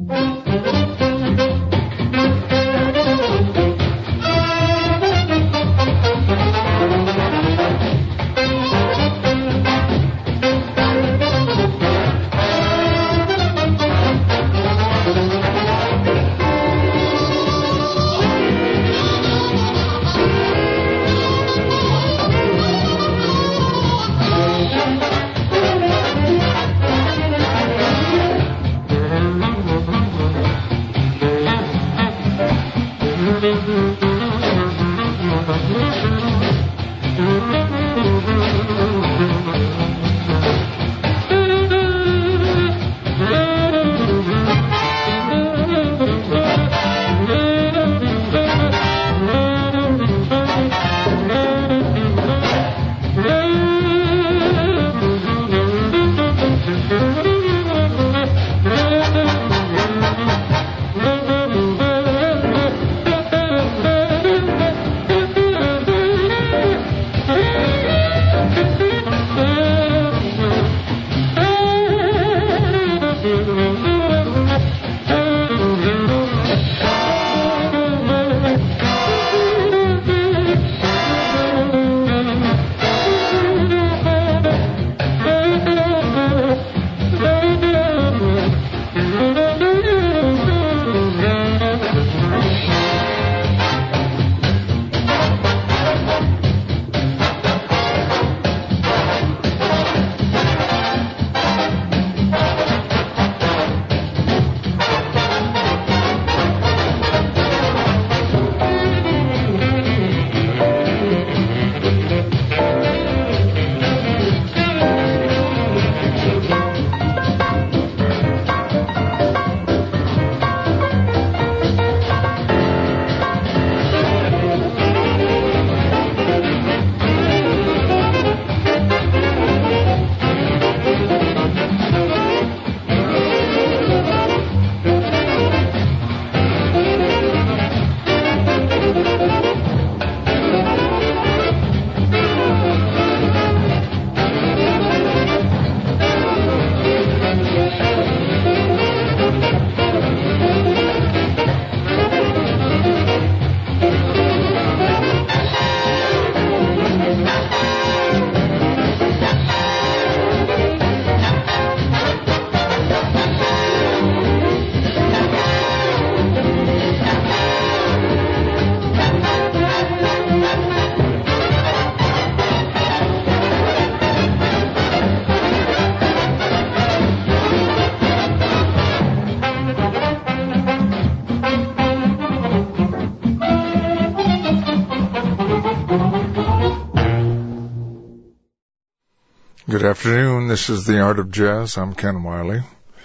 Good afternoon. This is The Art of Jazz. I'm Ken Wiley.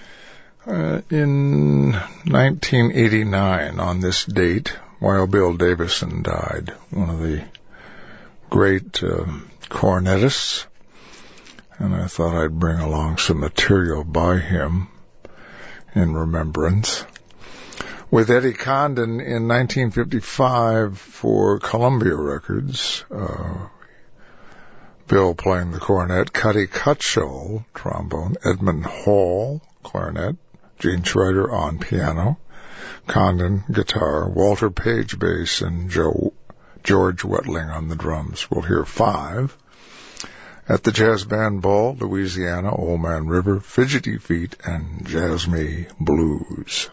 In 1989, on this date, Wild Bill Davison died, one of the great cornetists, and I thought I'd bring along some material by him in remembrance. With Eddie Condon in 1955 for Columbia Records, Bill playing the cornet, Cuddy Cutshall, trombone, Edmund Hall, clarinet, Gene Schreider on piano, Condon, guitar, Walter Page, bass, and George Wetling on the drums. We'll hear 5. At the Jazz Band Ball, Louisiana, Old Man River, Fidgety Feet, and Jazz Me Blues.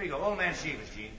you go. Old Man Shivas, Gene.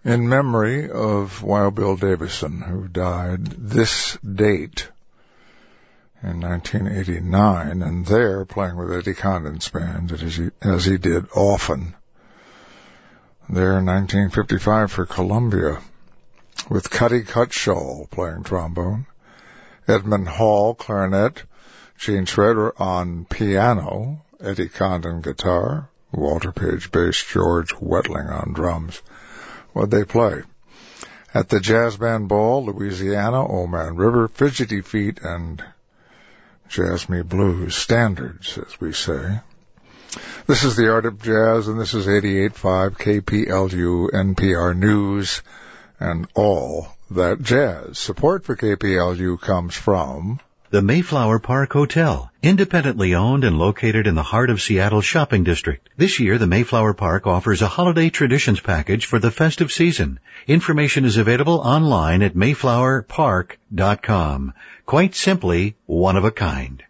in memory of Wild Bill Davison, who died this date in 1989, and there playing with Eddie Condon's band, as he did often. There in 1955 for Columbia, with Cuddy Cutshall playing trombone, Edmund Hall clarinet, Gene Schroeder on piano, Eddie Condon guitar, Walter Page bass, George Wetling on drums. What'd they play? At the Jazz Band Ball, Louisiana, Old Man River, Fidgety Feet, and Jazz Me Blues standards, as we say. This is the Art of Jazz, and this is 88.5 KPLU, NPR News, and all that jazz. Support for KPLU comes from the Mayflower Park Hotel, independently owned and located in the heart of Seattle's shopping district. This year, the Mayflower Park offers a holiday traditions package for the festive season. Information is available online at mayflowerpark.com. Quite simply, one of a kind.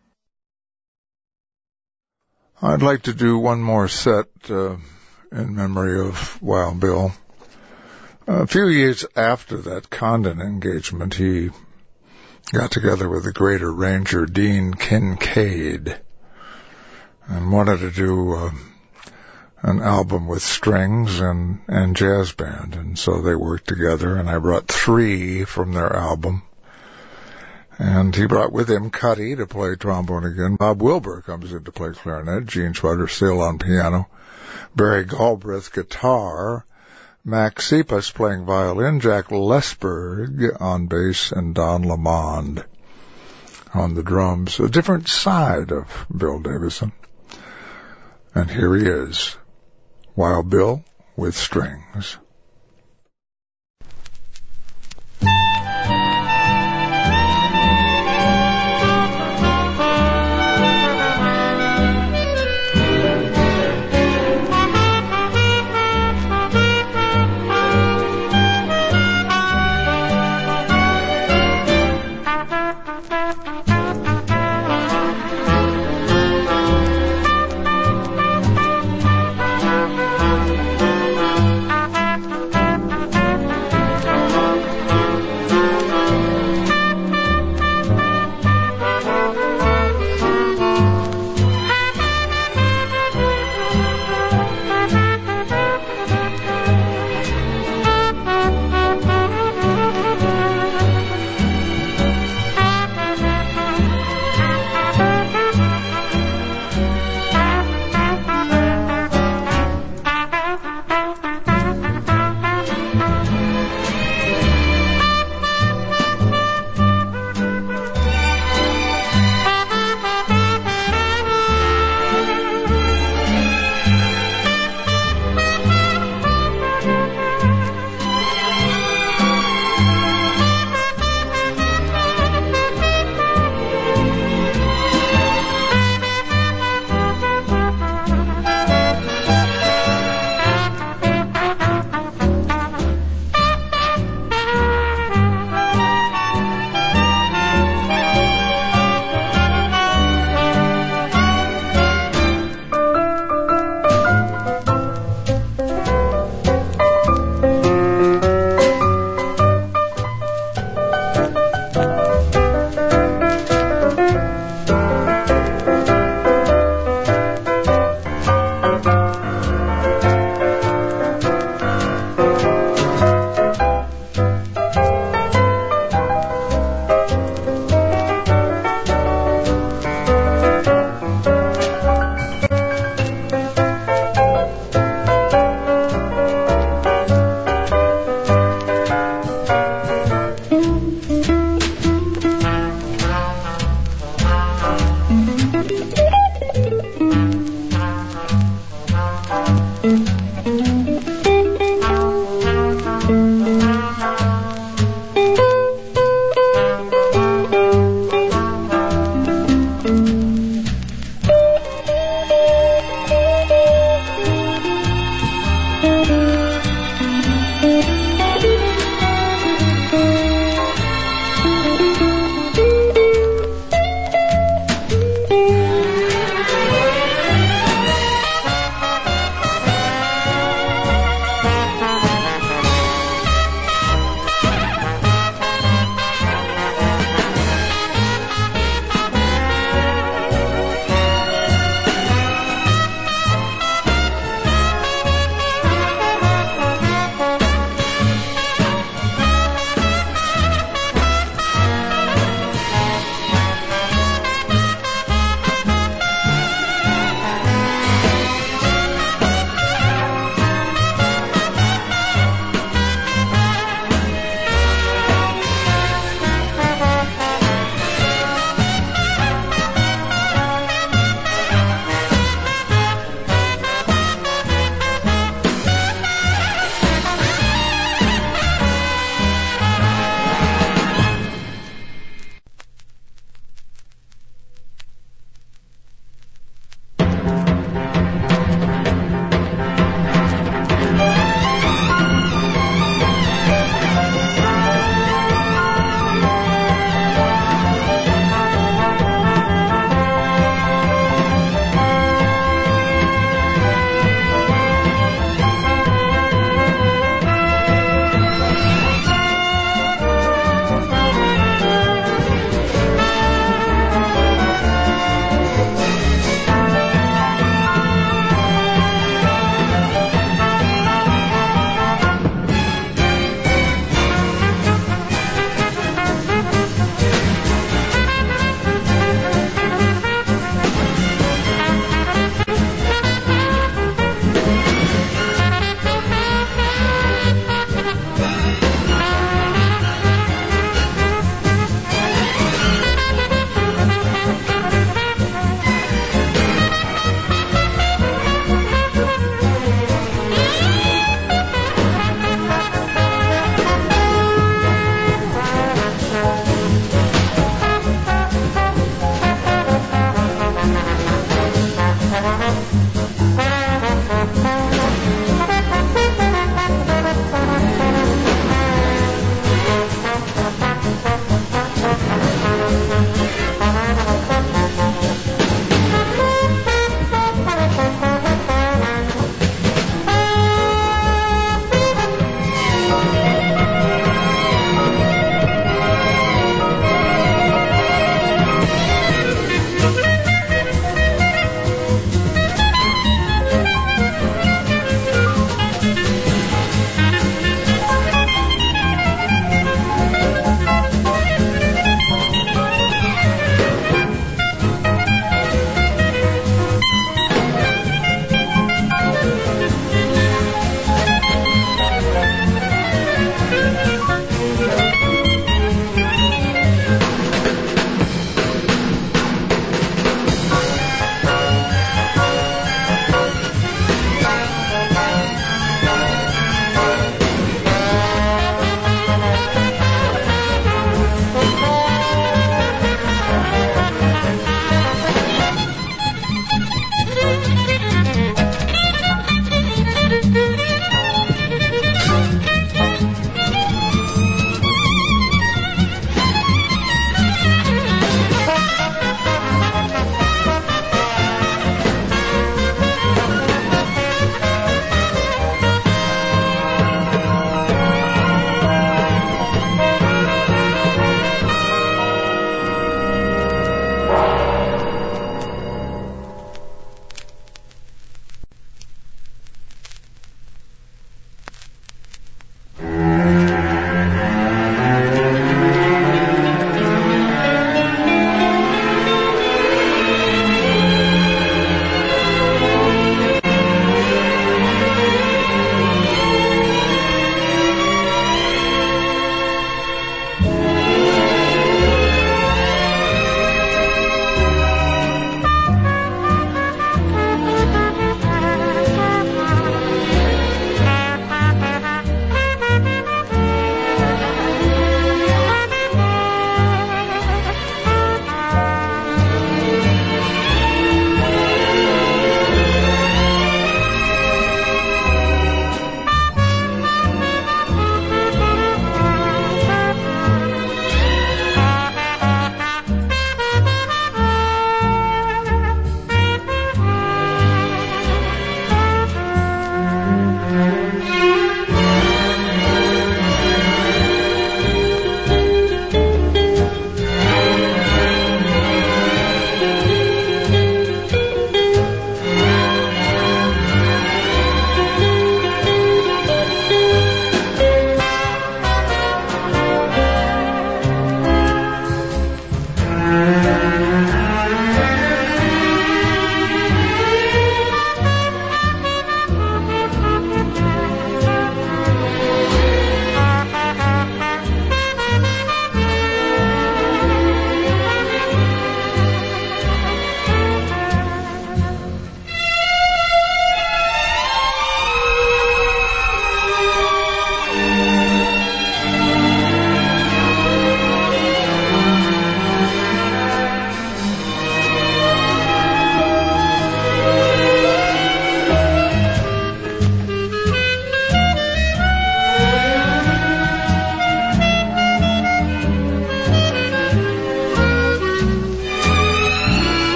I'd like to do one more set in memory of Wild Bill. A few years after that Condon engagement, he got together with the great arranger Dean Kincaid and wanted to do an album with strings and jazz band, and so they worked together, and I brought 3 from their album. And he brought with him Cuddy to play trombone again. Bob Wilbur comes in to play clarinet, Gene Schroeder still on piano, Barry Galbraith guitar, Max Cepas playing violin, Jack Lesberg on bass, and Don Lamond on the drums. A different side of Bill Davison. And here he is, Wild Bill with strings.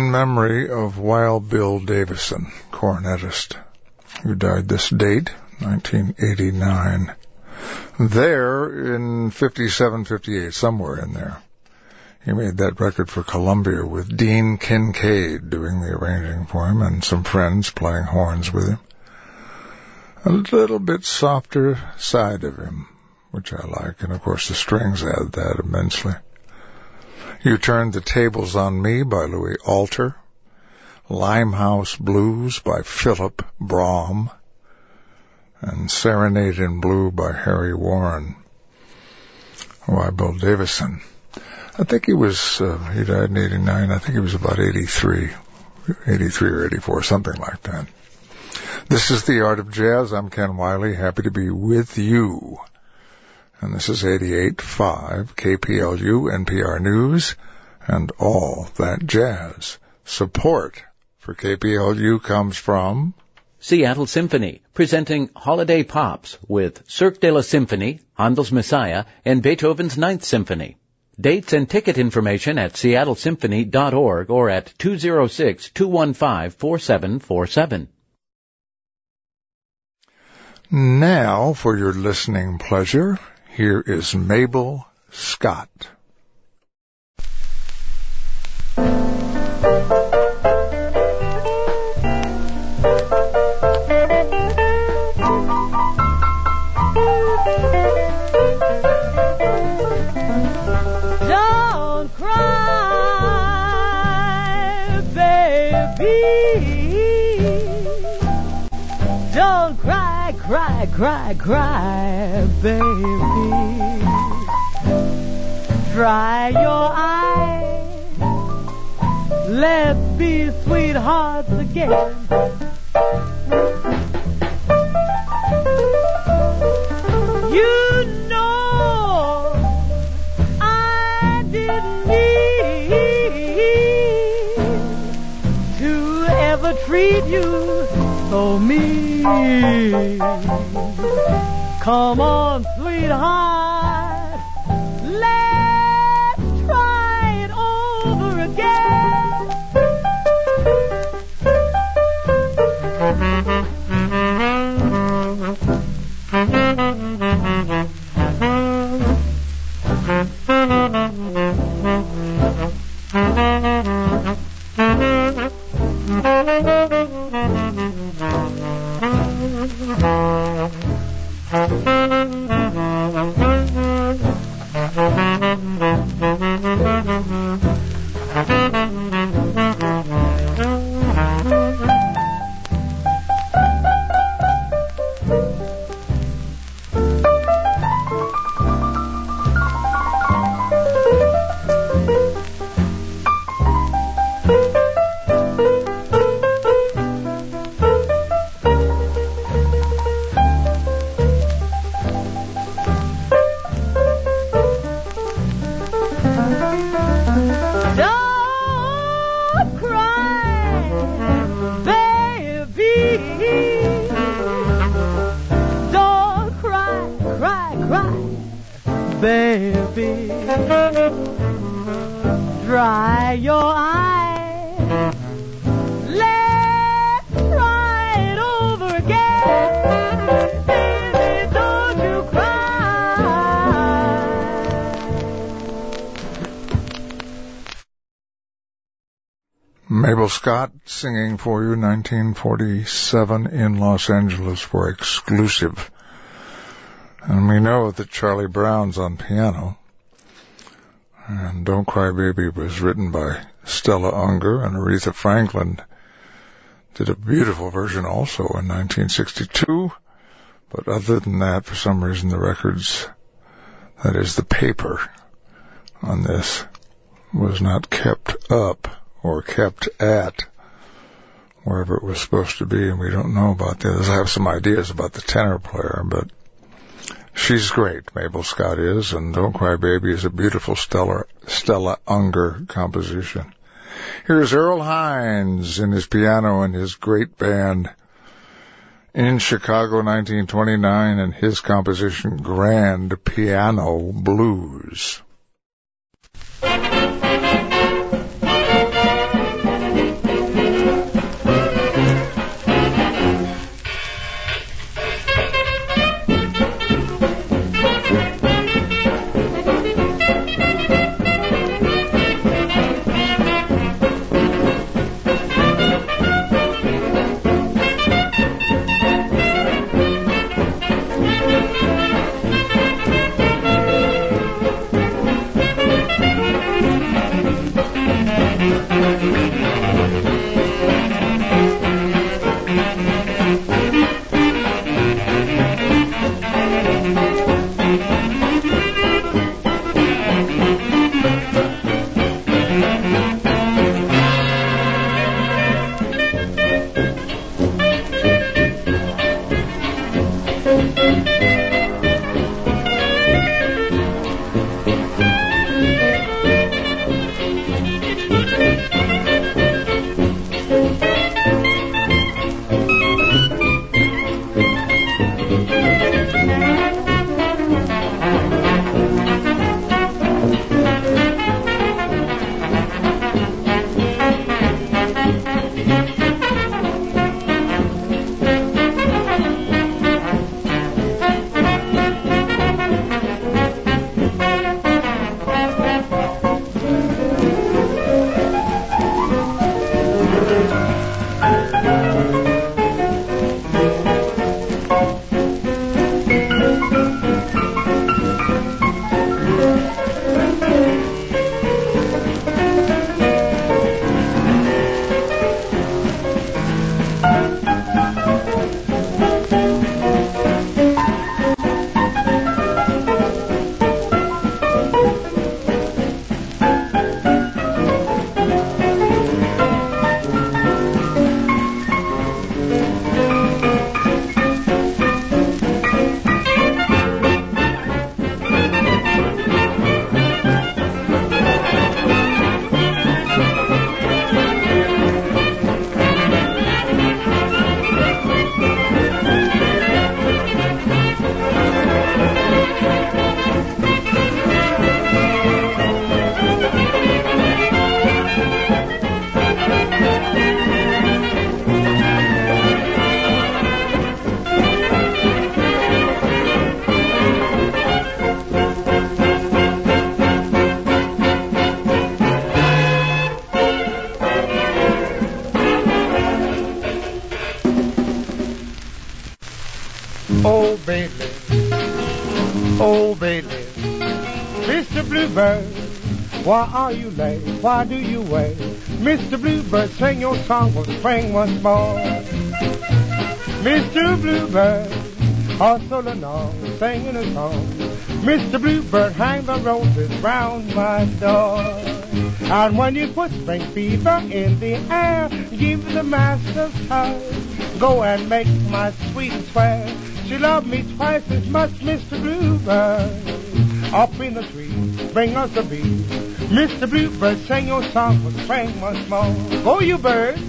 in memory of Wild Bill Davison, cornetist, who died this date, 1989. There, in 57, 58, somewhere in there, he made that record for Columbia with Dean Kincaid doing the arranging for him and some friends playing horns with him. A little bit softer side of him, which I like, and of course the strings add that immensely. You Turned the Tables on Me by Louis Alter, Limehouse Blues by Philip Brahm, and Serenade in Blue by Harry Warren. Why, Bill Davison. I think he was, he died in 89, I think he was about 83 or 84, something like that. This is The Art of Jazz. I'm Ken Wiley, happy to be with you. And this is 88.5 KPLU, NPR News, and all that jazz. Support for KPLU comes from Seattle Symphony, presenting Holiday Pops with Cirque de la Symphony, Handel's Messiah, and Beethoven's Ninth Symphony. Dates and ticket information at seattlesymphony.org or at 206-215-4747. Now, for your listening pleasure, here is Mabel Scott. Don't cry, baby. Don't cry, cry, cry, cry, baby. Dry your eyes. Let's be sweethearts again. You know I didn't mean to ever treat you so mean. Come on, sweetheart, let's try it over again. Mabel Scott singing for you 1947 in Los Angeles for Exclusive. And we know that Charlie Brown's on piano. And Don't Cry Baby was written by Stella Unger, and Aretha Franklin did a beautiful version also in 1962. But other than that, for some reason, the records, that is the paper on this, was not kept up or kept at wherever it was supposed to be, and we don't know about the others. I have some ideas about the tenor player, but she's great, Mabel Scott is, and Don't Cry Baby is a beautiful Stella Unger composition. Here's Earl Hines in his piano and his great band in Chicago 1929 and his composition Grand Piano Blues. Why are you late? Why do you wait? Mr. Bluebird, sing your song of spring once more. Mr. Bluebird, hustle along, singing a song. Mr. Bluebird, hang the roses round my door. And when you put spring fever in the air, give the master's touch. Go and make my sweet swear. She loved me twice as much, Mr. Bluebird. Up in the tree, bring us a bee. Mr. Bluebird, sing your song for spring once more. Go, you bird.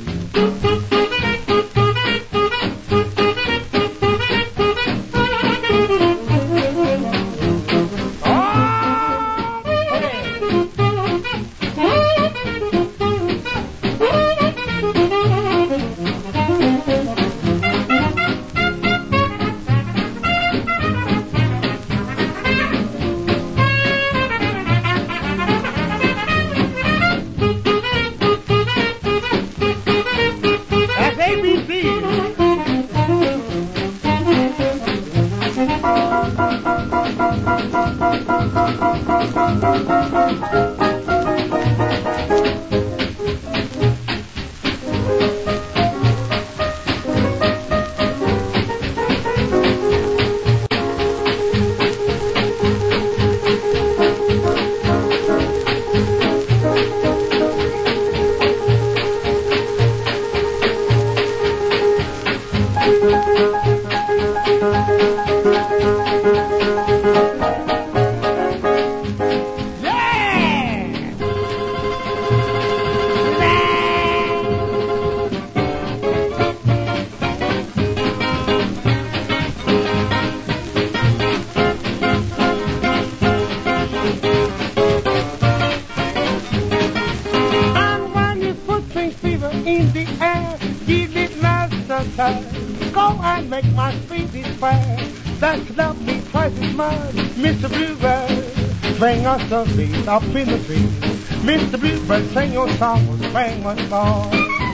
Up in the tree, Mr. Bluebird, sing your song for spring once more.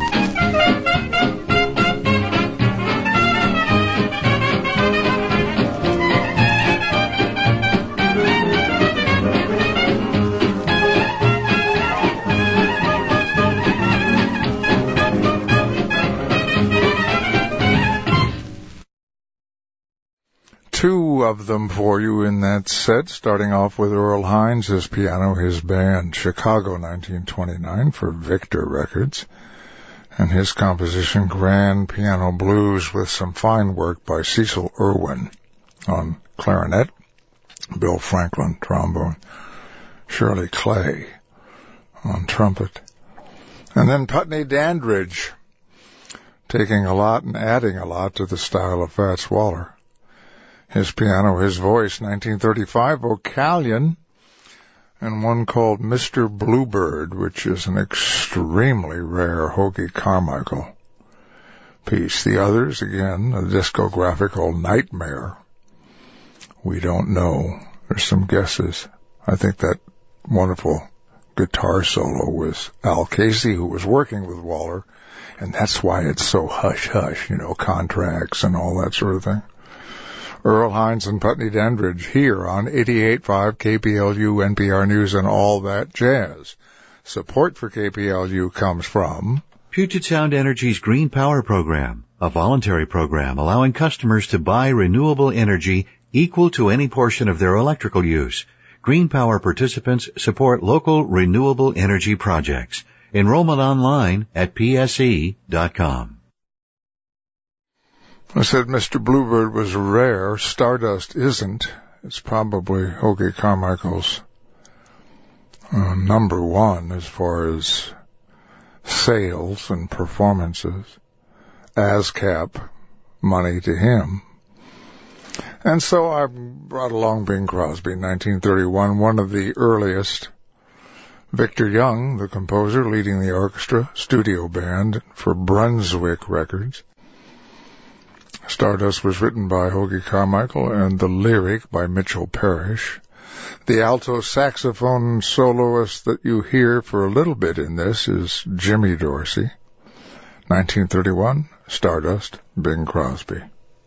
Two of them for you in that set, starting off with Earl Hines, his piano, his band, Chicago 1929 for Victor Records, and his composition Grand Piano Blues with some fine work by Cecil Irwin on clarinet, Bill Franklin trombone, Shirley Clay on trumpet, and then Putney Dandridge taking a lot and adding a lot to the style of Fats Waller. His piano, his voice, 1935, Vocalion, and one called Mr. Bluebird, which is an extremely rare Hoagie Carmichael piece. The others, again, a discographical nightmare. We don't know. There's some guesses. I think that wonderful guitar solo was Al Casey, who was working with Waller And that's why it's so hush-hush, contracts and all that sort of thing. Earl Hines and Putney Dandridge here on 88.5 KPLU, NPR News, and all that jazz. Support for KPLU comes from Puget Sound Energy's Green Power Program, a voluntary program allowing customers to buy renewable energy equal to any portion of their electrical use. Green Power participants support local renewable energy projects. Enrollment online at pse.com. I said Mr. Bluebird was rare. Stardust isn't. It's probably Hoagy Carmichael's number one as far as sales and performances. ASCAP money to him. And so I brought along Bing Crosby, 1931, one of the earliest. Victor Young, the composer, leading the orchestra, studio band for Brunswick Records. Stardust was written by Hoagy Carmichael and the lyric by Mitchell Parrish. The alto saxophone soloist that you hear for a little bit in this is Jimmy Dorsey. 1931, Stardust, Bing Crosby.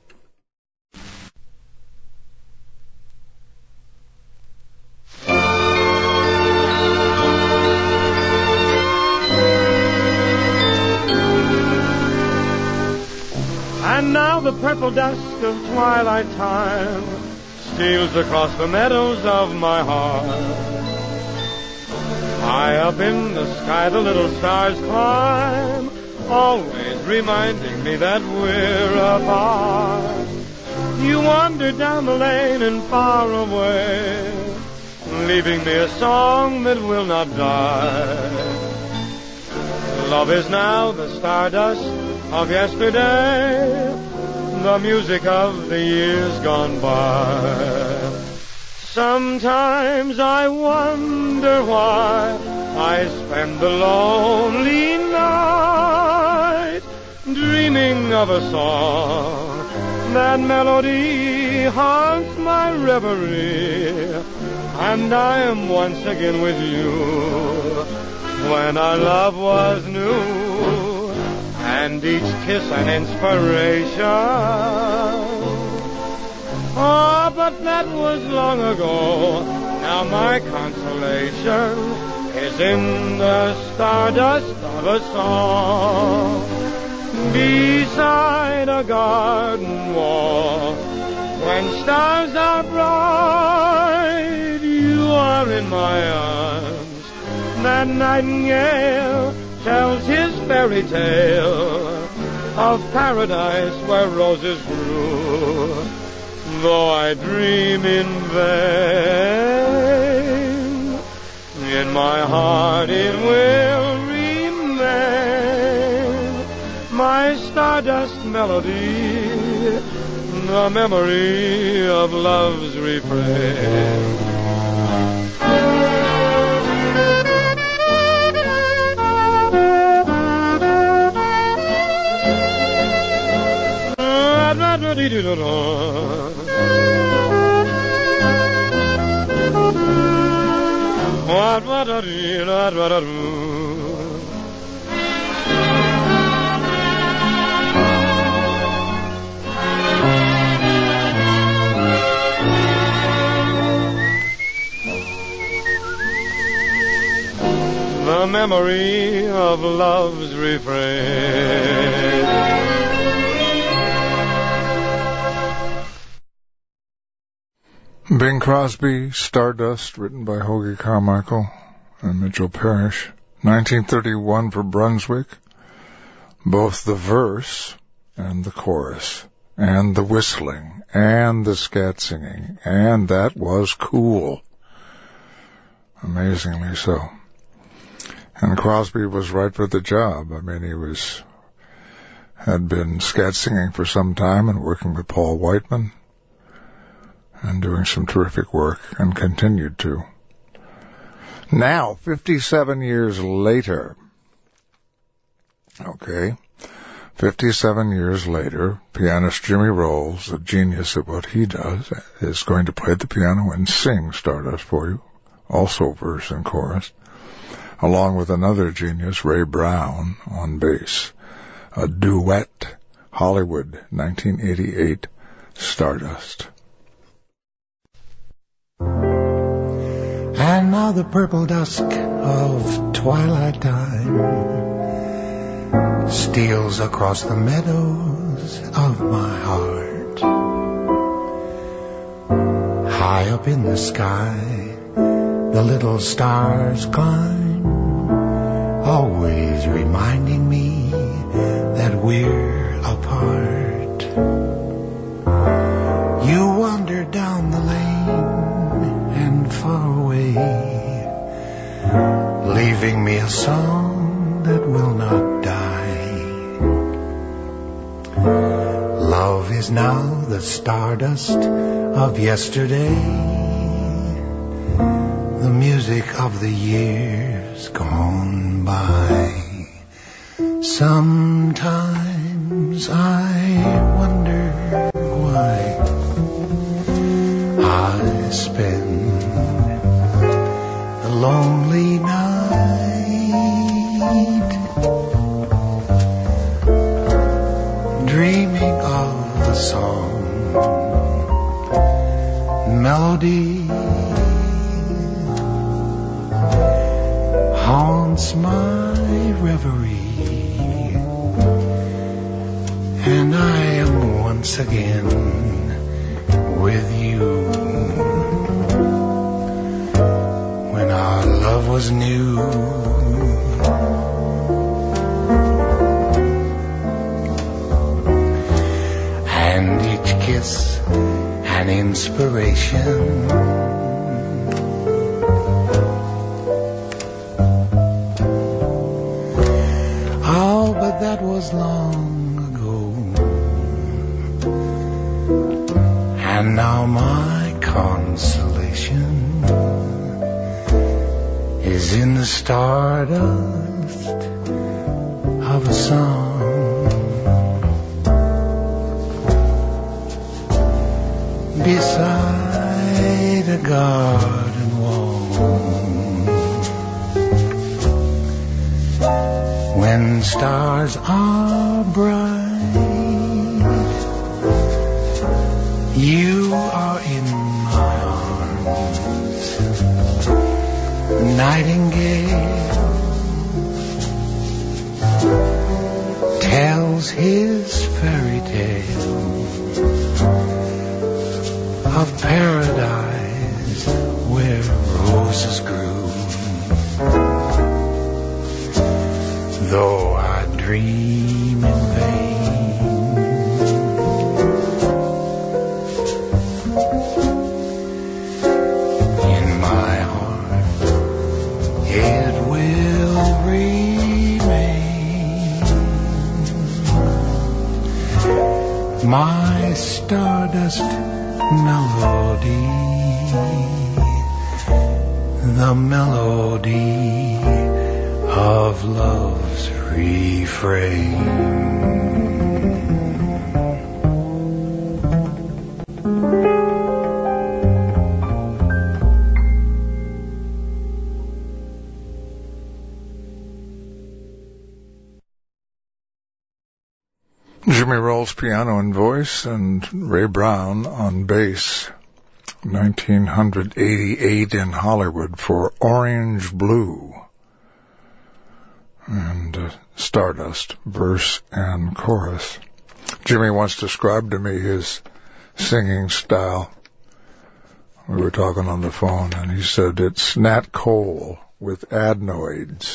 And now the purple dusk of twilight time steals across the meadows of my heart. High up in the sky the little stars climb, always reminding me that we're apart. You wander down the lane and far away, leaving me a song that will not die. Love is now the stardust of yesterday, the music of the years gone by. Sometimes I wonder why I spend the lonely night dreaming of a song. That melody haunts my reverie, and I am once again with you when our love was new, and each kiss an inspiration. Oh, but that was long ago. Now my consolation is in the stardust of a song, beside a garden wall. When stars are bright, you are in my arms. That nightingale tells his fairy tale of paradise where roses grew. Though I dream in vain, in my heart it will remain, my stardust melody, the memory of love's refrain. The memory of love's refrain. Bing Crosby, Stardust, written by Hoagy Carmichael and Mitchell Parrish. 1931 for Brunswick. Both the verse and the chorus, and the whistling, and the scat singing, and that was cool. Amazingly so. And Crosby was right for the job. I mean, he had been scat singing for some time and working with Paul Whiteman and doing some terrific work, and continued to. Now, 57 years later, 57 years later, pianist Jimmy Rolls, a genius at what he does, is going to play the piano and sing Stardust for you, also verse and chorus, along with another genius, Ray Brown, on bass. a duet, Hollywood, 1988, Stardust. And now the purple dusk of twilight time steals across the meadows of my heart. High up in the sky, the little stars climb, always reminding me that we're apart. You wander down the lane and far away, leaving me a song that will not die. Love is now the stardust of yesterday, the music of the years gone by. Sometimes I wonder why I spend the lonely night dreaming of the song, melody haunts my reverie, and I am once again with you. When our love was new, and each kiss an inspiration. Oh, but that was long ago, and now my consolation is in the stardust of a song. Beside a garden wall, when stars are bright, you are in my arms. Nightingale tells his fairy tale of paradise where roses grew. Though I dream in vain, in my heart it will remain, my stardust melody, the melody of love's refrain. Jimmy Rolls piano and voice, and Ray Brown on bass. 1988 in Hollywood for Orange Blue. And Stardust, verse and chorus. Jimmy once described to me his singing style. We were talking on the phone, and he said it's Nat Cole with adenoids.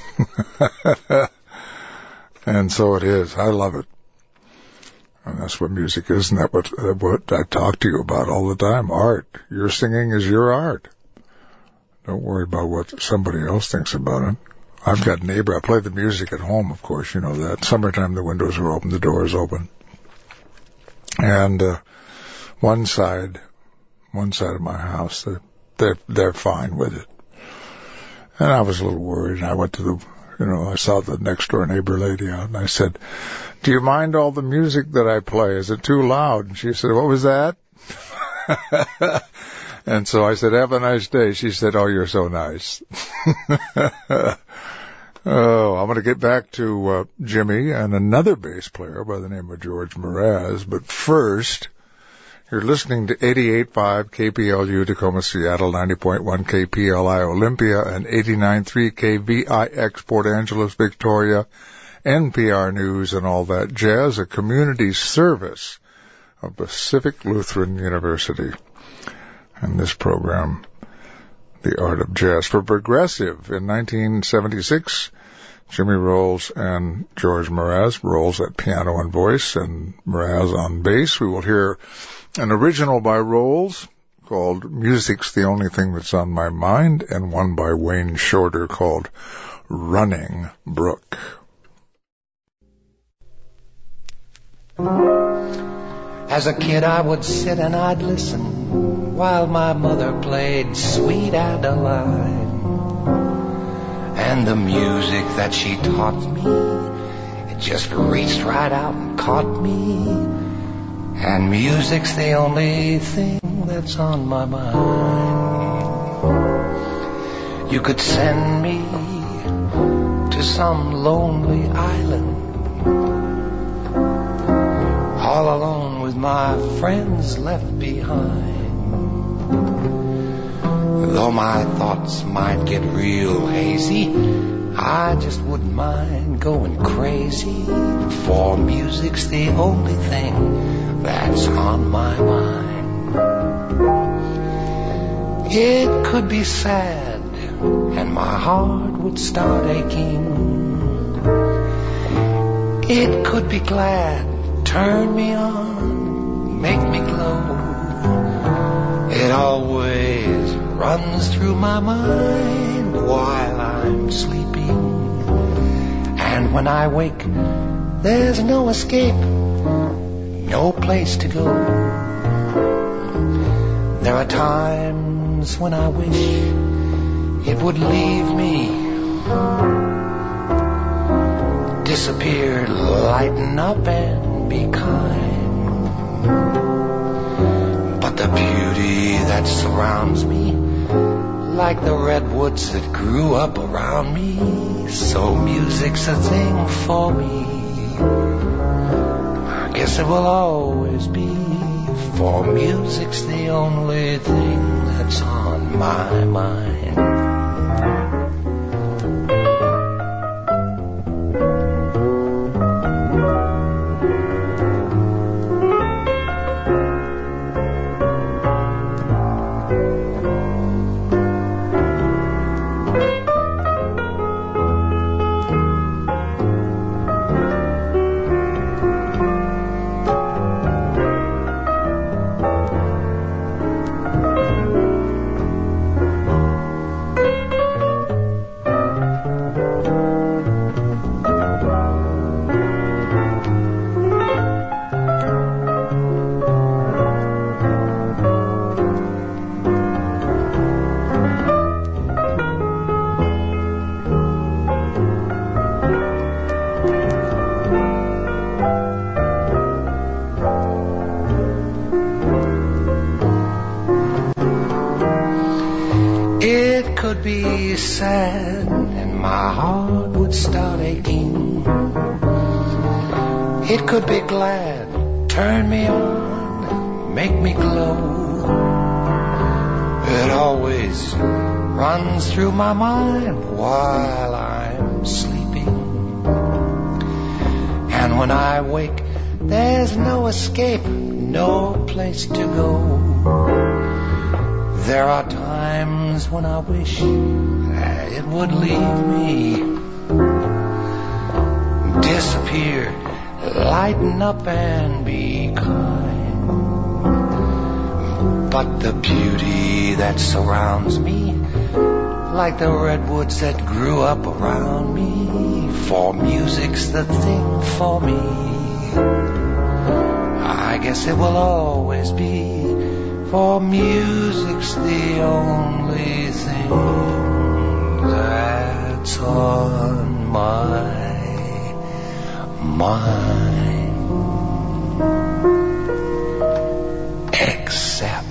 And so it is. I love it. And that's what music is, and that's what I talk to you about all the time. Art. Your singing is your art. Don't worry about what somebody else thinks about it. I've got a neighbor. I play the music at home, of course, you know that. Summertime, the windows are open, the door is open. And one side of my house, they're fine with it. And I was a little worried, and I went to I saw the next door neighbor lady out, and I said, "Do you mind all the music that I play? Is it too loud?" And she said, "What was that?" And so I said, "Have a nice day." She said, "Oh, you're so nice." Oh, I'm going to get back to Jimmy and another bass player by the name of George Mraz. But first, you're listening to 88.5 KPLU Tacoma, Seattle, 90.1 KPLI Olympia, and 89.3 KVIX Port Angeles, Victoria, NPR News, and all that jazz, a community service of Pacific Lutheran University. And this program, The Art of Jazz for Progressive. In 1976, Jimmy Rolls and George Mraz, Rolls at piano and voice, and Mraz on bass. We will hear an original by Rolls called Music's the Only Thing That's on My Mind, and one by Wayne Shorter called Running Brook. As a kid I would sit and I'd listen while my mother played Sweet Adeline. And the music that she taught me, it just reached right out and caught me. And music's the only thing that's on my mind. You could send me to some lonely island, all alone with my friends left behind. Though my thoughts might get real hazy, I just wouldn't mind going crazy, for music's the only thing that's on my mind. It could be sad and my heart would start aching. It could be glad, turn me on, make me glow. It always runs through my mind while I'm sleeping. And when I wake, there's no escape, no place to go. There are times when I wish it would leave me, disappear, lighten up and be kind. But the beauty that surrounds me, like the redwoods that grew up around me, so music's a thing for me. I guess it will always be, for music's the only thing that's on my mind. Sad and my heart would start aching. It could be glad, turn me on, make me glow. It always runs through my mind while I'm sleeping. And when I wake, there's no escape, no place to go. There are times when I wish that it would leave me, disappear, lighten up and be kind. But the beauty that surrounds me, like the redwoods that grew up around me, for music's the thing for me. I guess it will always be, for music's the only thing that's on my mind. Except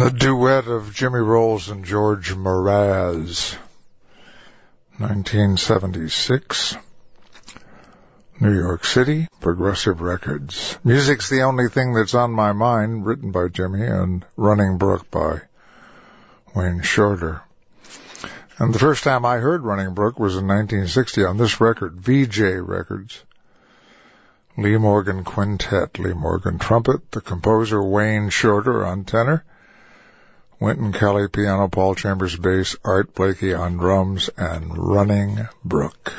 A duet of Jimmy Rolls and George Mraz, 1976, New York City, Progressive Records. Music's the Only Thing That's on My Mind, written by Jimmy, and Running Brook by Wayne Shorter. And the first time I heard Running Brook was in 1960 on this record, VJ Records. Lee Morgan Quintet, Lee Morgan trumpet, the composer Wayne Shorter on tenor, Wynton Kelly piano, Paul Chambers bass, Art Blakey on drums, and Running Brook.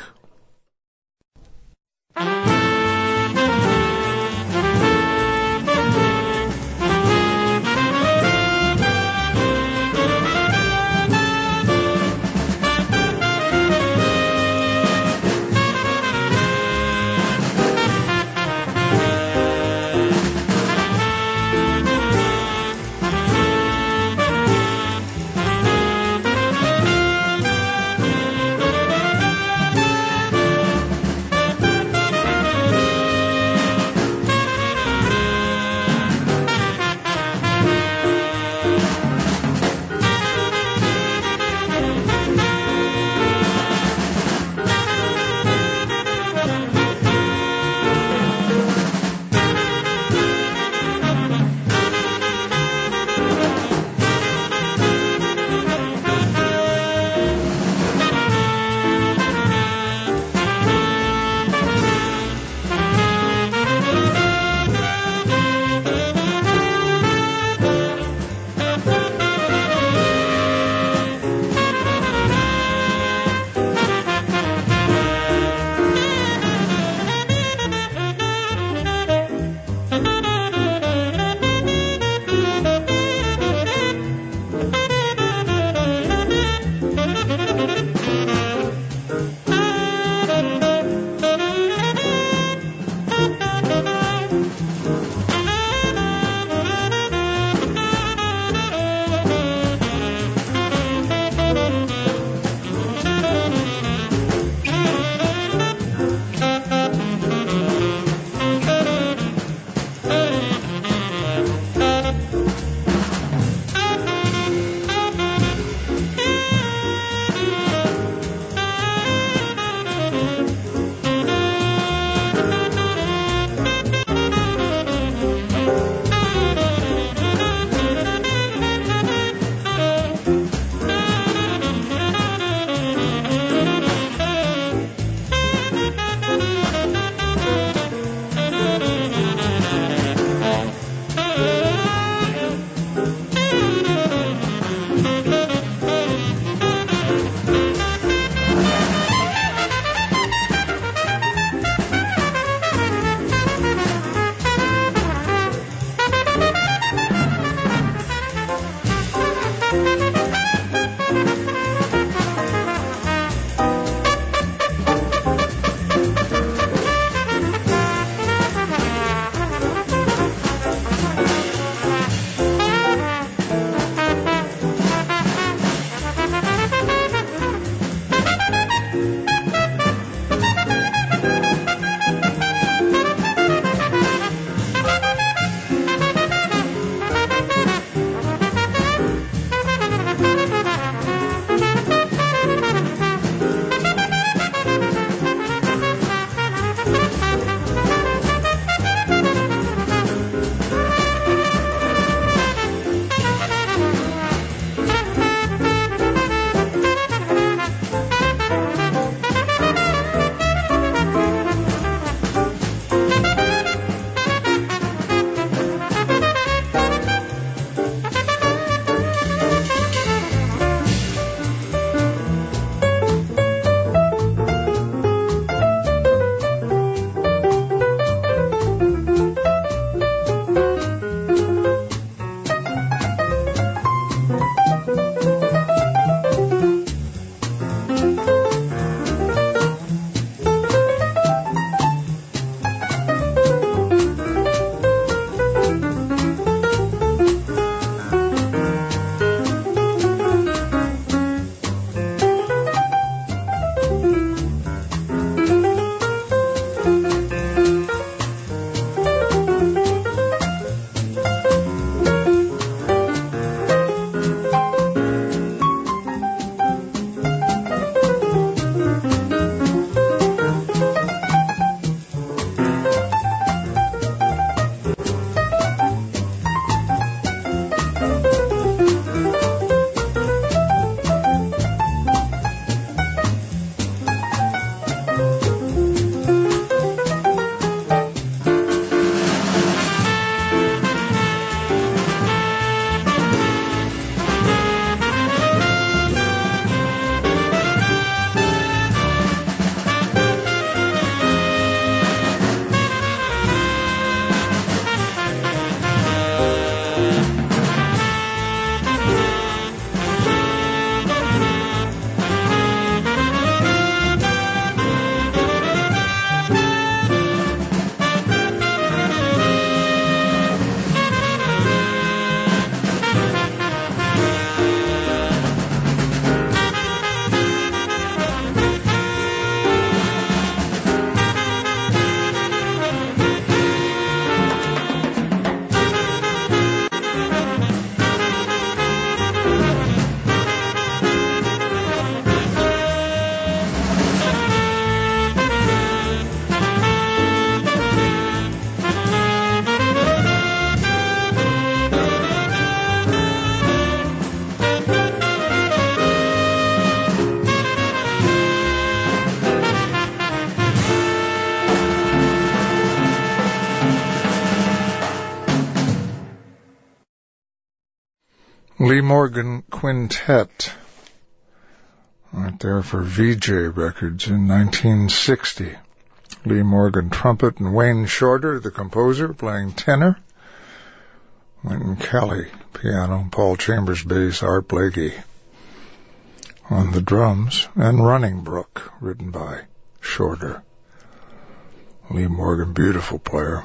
Lee Morgan Quintet, right there for VJ Records in 1960. Lee Morgan trumpet and Wayne Shorter, the composer, playing tenor. Wynton Kelly, piano, Paul Chambers bass, Art Blakey on the drums, and Running Brook, written by Shorter. Lee Morgan, beautiful player.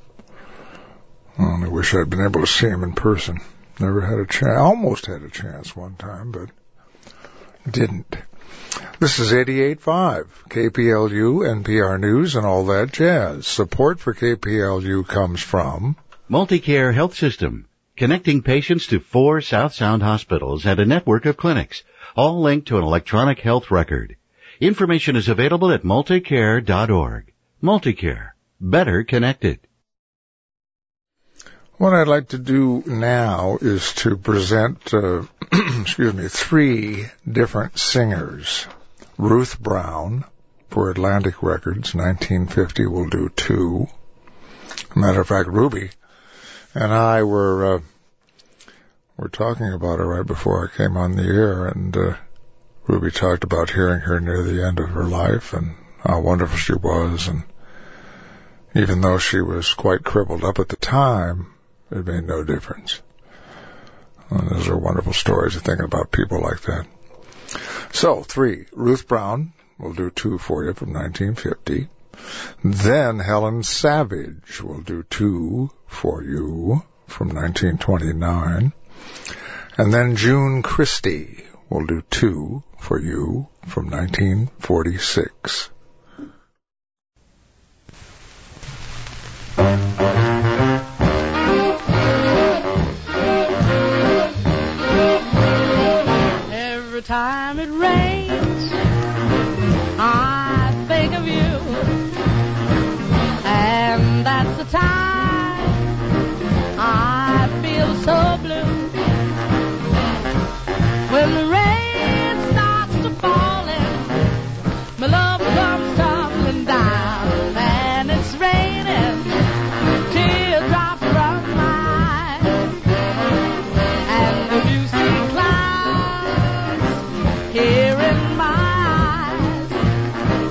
I only wish I'd been able to see him in person. Never had a chance. Almost had a chance one time, but didn't. This is 88.5, KPLU, NPR News, and all that jazz. Support for KPLU comes from MultiCare Health System, connecting patients to 4 South Sound hospitals and a network of clinics, all linked to an electronic health record. Information is available at multicare.org. MultiCare, better connected. What I'd like to do now is to present, 3 different singers. Ruth Brown for Atlantic Records, 1950, will do 2. Matter of fact, Ruby and I were talking about her right before I came on the air, and Ruby talked about hearing her near the end of her life and how wonderful she was, and even though she was quite crippled up at the time, it made no difference. Those are wonderful stories of thinking about people like that. So, 3. Ruth Brown will do 2 for you from 1950. Then Helen Savage will do 2 for you from 1929. And then June Christie will do 2 for you from 1946. Every time it rains, I think of you, and that's the time I feel so blue. When the rain starts to falling, my love comes tumbling down, and it's raining, teardrops run my eyes, and the blue sea clouds here in my eyes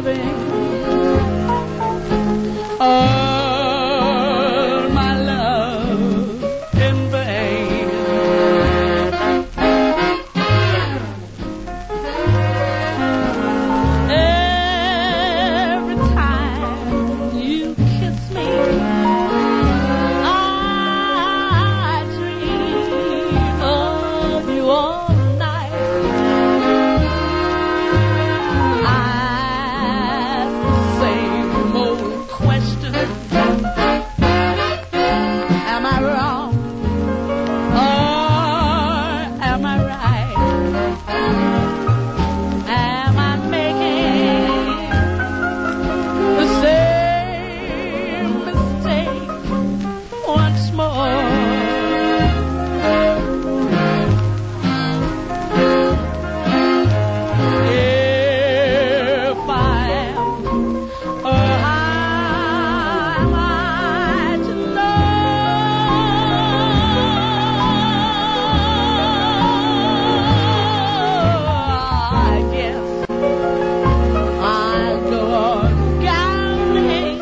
living all my love in vain. Every time you kiss me, I dream of you all night. I ask the same old question: am I wrong or am I right? Am I making the same mistake once more? If I am, or how am I to know? I guess I'll go on gambling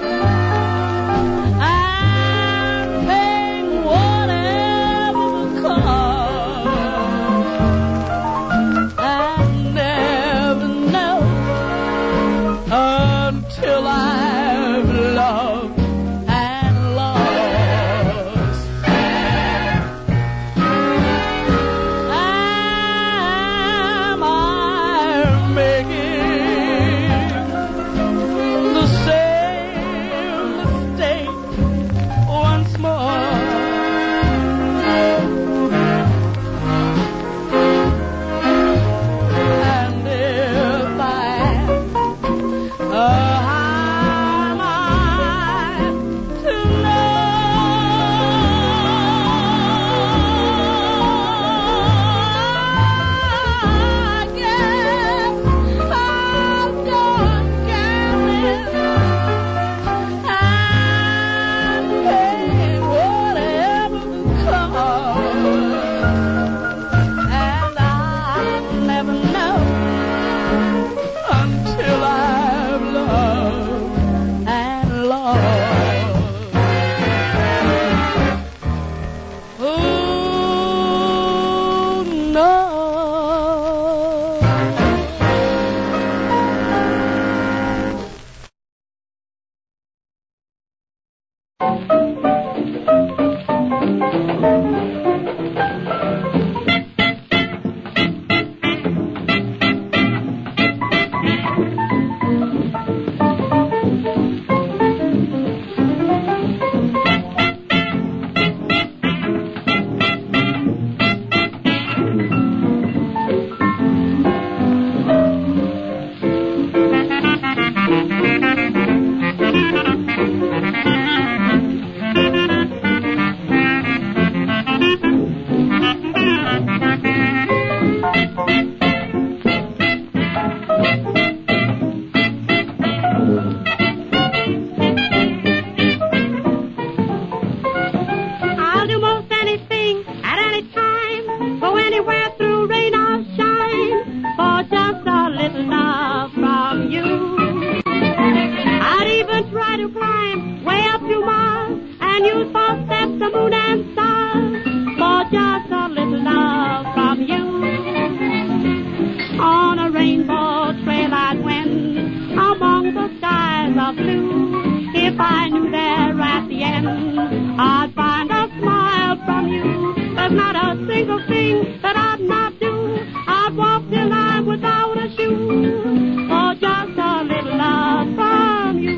and paying whatever will come. I never know until I've loved and lost. Am I making the same mistake once more? And if I am, how am I to know? I guess I'll go on gambling and paying whatever will come. And I'll never know until I've loved and lost. Oh, no. I'll do most anything at any time, go anywhere through rain or shine, for just a little love from you. I'd even try to climb way up to Mars and use for steps the moon and stars, for just a little love from you. On a rainbow trail I'd wend among the skies of blue. If I knew there at the end I'd find a smile from you, there's not a single thing that I'd not do. I'd walk till I'm without a shoe, for just a little love from you.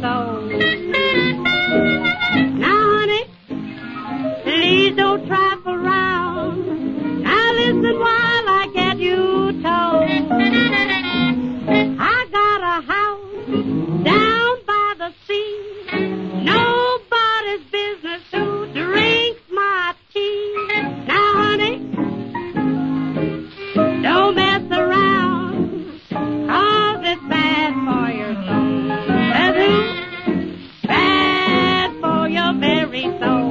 soul. Now, honey, please don't trifle around. Now listen while I get you told. I got a house down by the sea. Nobody's business who drinks my tea. Now, honey, don't mess around, 'cause it's bad for your soul. Says who? Bad for your very soul.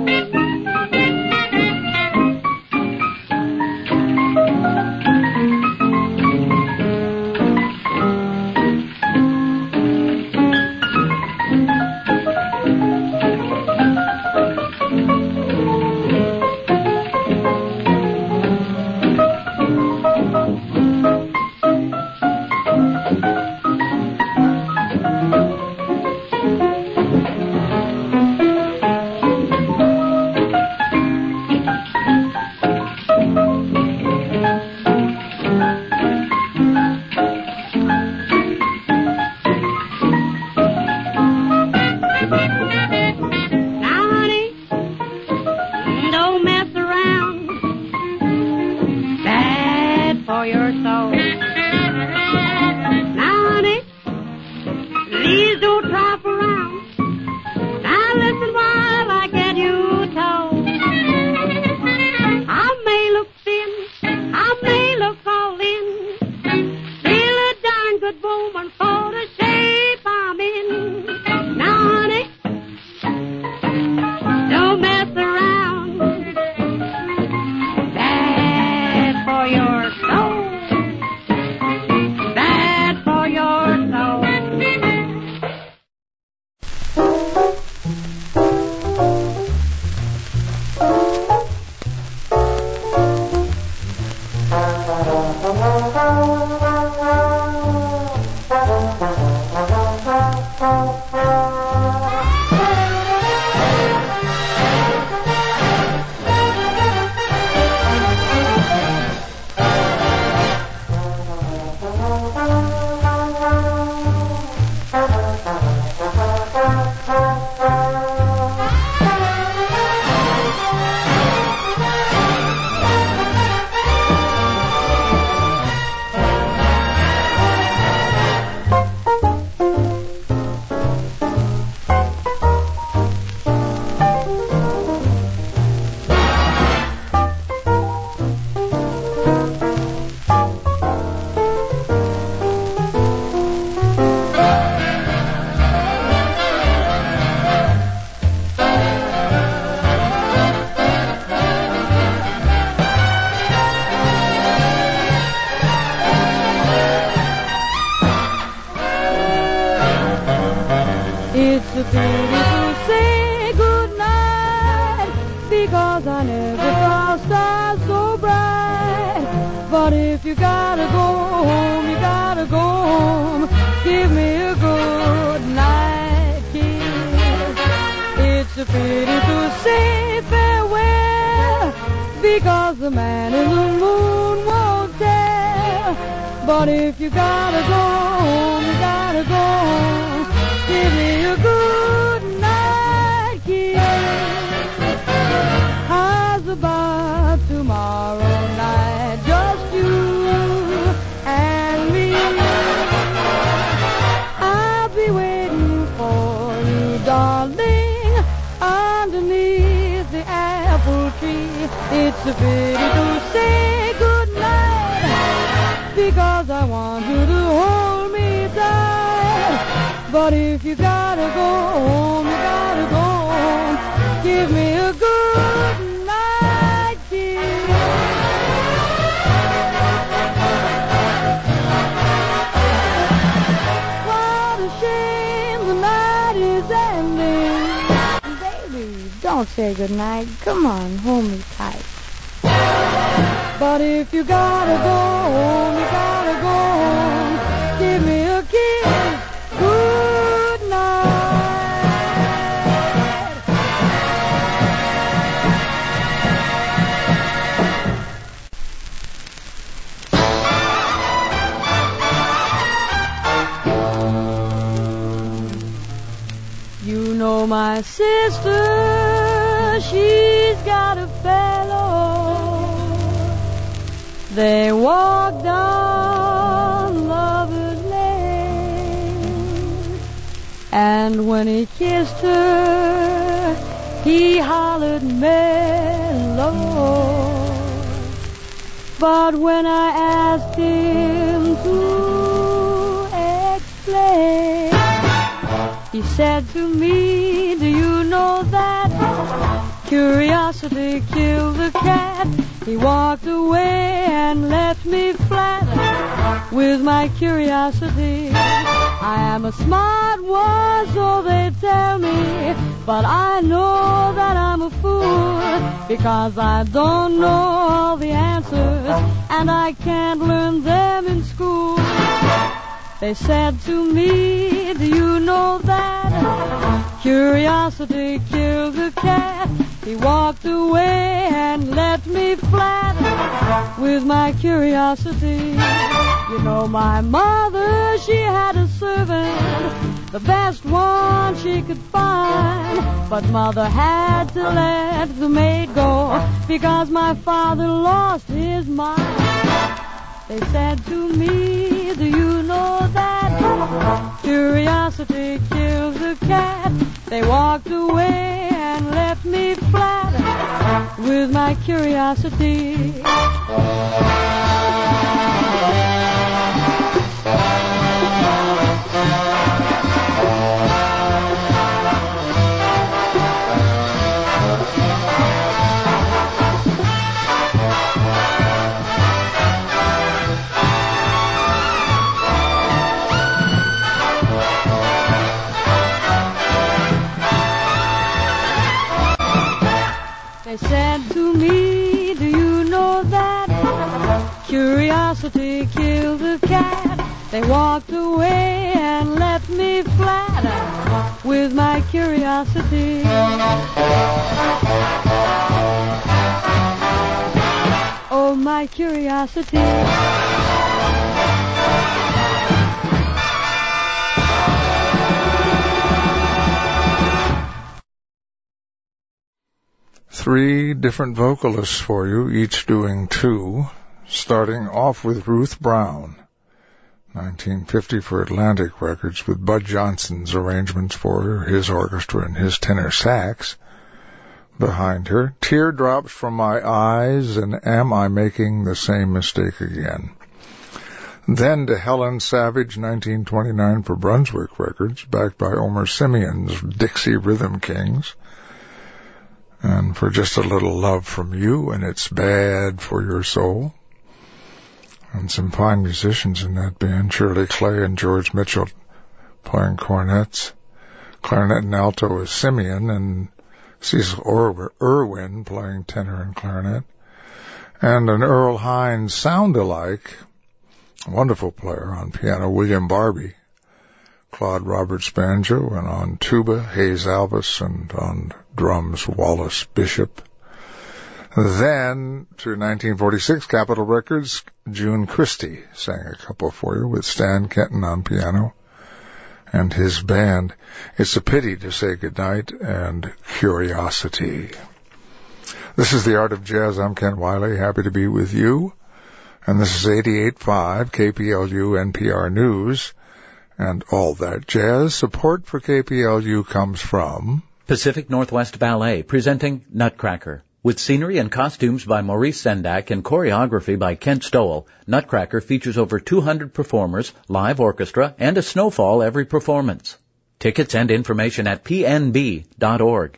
It's a pity to say goodnight, because I want you to hold me tight. But if you gotta go home, you gotta go home. Give me a good night kiss. What a shame the night is ending. Baby, don't say goodnight. Come on, hold me tight. But if you gotta go home, you gotta go home. Give me a kiss. Good night. You know my sister, she's got a fellow. They walk down Lover's Lane, and when he kissed her, he hollered mellow. But when I asked him to explain, he said to me, do you know that curiosity killed the cat? He walked away and left me flat with my curiosity. I am a smart one, so they tell me, but I know that I'm a fool because I don't know all the answers and I can't learn them in school. They said to me, do you know that curiosity killed the cat? He walked away and left me flat with my curiosity. You know my mother, she had a servant, the best one she could find. But mother had to let the maid go because my father lost his mind. They said to me, do you know that curiosity kills the cat? They walked away and left me flat with my curiosity. They said to me, do you know that curiosity killed the cat? They walked away and left me flat with my curiosity. Oh, my curiosity. Three different vocalists for you, each doing two, starting off with Ruth Brown, 1950 for Atlantic Records, with Bud Johnson's arrangements for her, his orchestra and his tenor sax. Behind her, Teardrops from My Eyes and Am I Making the Same Mistake Again? Then to Helen Savage, 1929 for Brunswick Records, backed by Omer Simeon's Dixie Rhythm Kings. And for Just a Little Love from You, and It's Bad for Your Soul. And some fine musicians in that band, Shirley Clay and George Mitchell playing cornets. Clarinet and alto is Simeon, and Cecil Irwin playing tenor and clarinet. And an Earl Hines sound-alike, wonderful player on piano, William Barbie. Claude Roberts banjo, and on tuba, Hayes Albus, and on drums, Wallace Bishop. Then, to 1946, Capitol Records, June Christie sang a couple for you with Stan Kenton on piano and his band. It's a Pity to Say Goodnight and Curiosity. This is The Art of Jazz. I'm Ken Wiley, happy to be with you. And this is 88.5 KPLU NPR News. And all that jazz. Support for KPLU comes from Pacific Northwest Ballet, presenting Nutcracker. With scenery and costumes by Maurice Sendak and choreography by Kent Stowell, Nutcracker features over 200 performers, live orchestra, and a snowfall every performance. Tickets and information at pnb.org.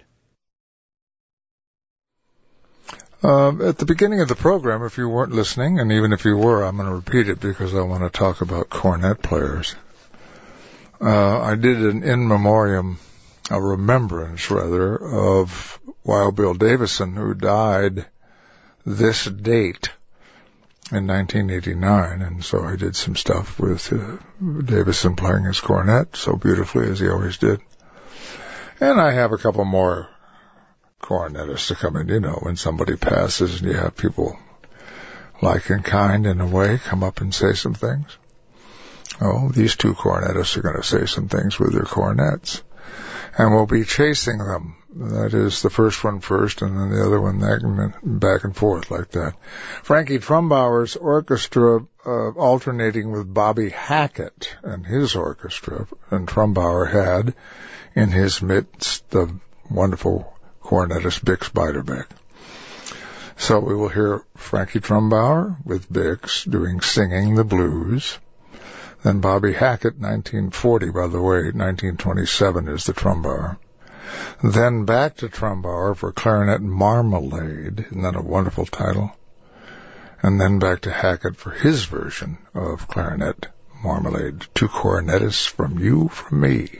At the beginning of the program, if you weren't listening, and even if you were, I'm going to repeat it because I want to talk about cornet players. I did an in memoriam, a remembrance rather, of Wild Bill Davison, who died this date in 1989, and so I did some stuff with Davison playing his cornet so beautifully as he always did. And I have a couple more cornetists to come in. You know, when somebody passes and you have people like and kind in a way come up and say some things. Oh, these two cornetists are going to say some things with their cornets. And we'll be chasing them. That is, the first one first and then the other one back and forth like that. Frankie Trumbauer's orchestra alternating with Bobby Hackett and his orchestra. And Trumbauer had in his midst the wonderful cornetist Bix Beiderbecke. So we will hear Frankie Trumbauer with Bix doing Singing the Blues. Then Bobby Hackett, 1940, by the way, 1927 is the Trumbauer. Then back to Trumbauer for clarinet Marmalade. Isn't that a wonderful title? And then back to Hackett for his version of clarinet Marmalade. Two cornetists from you, from me.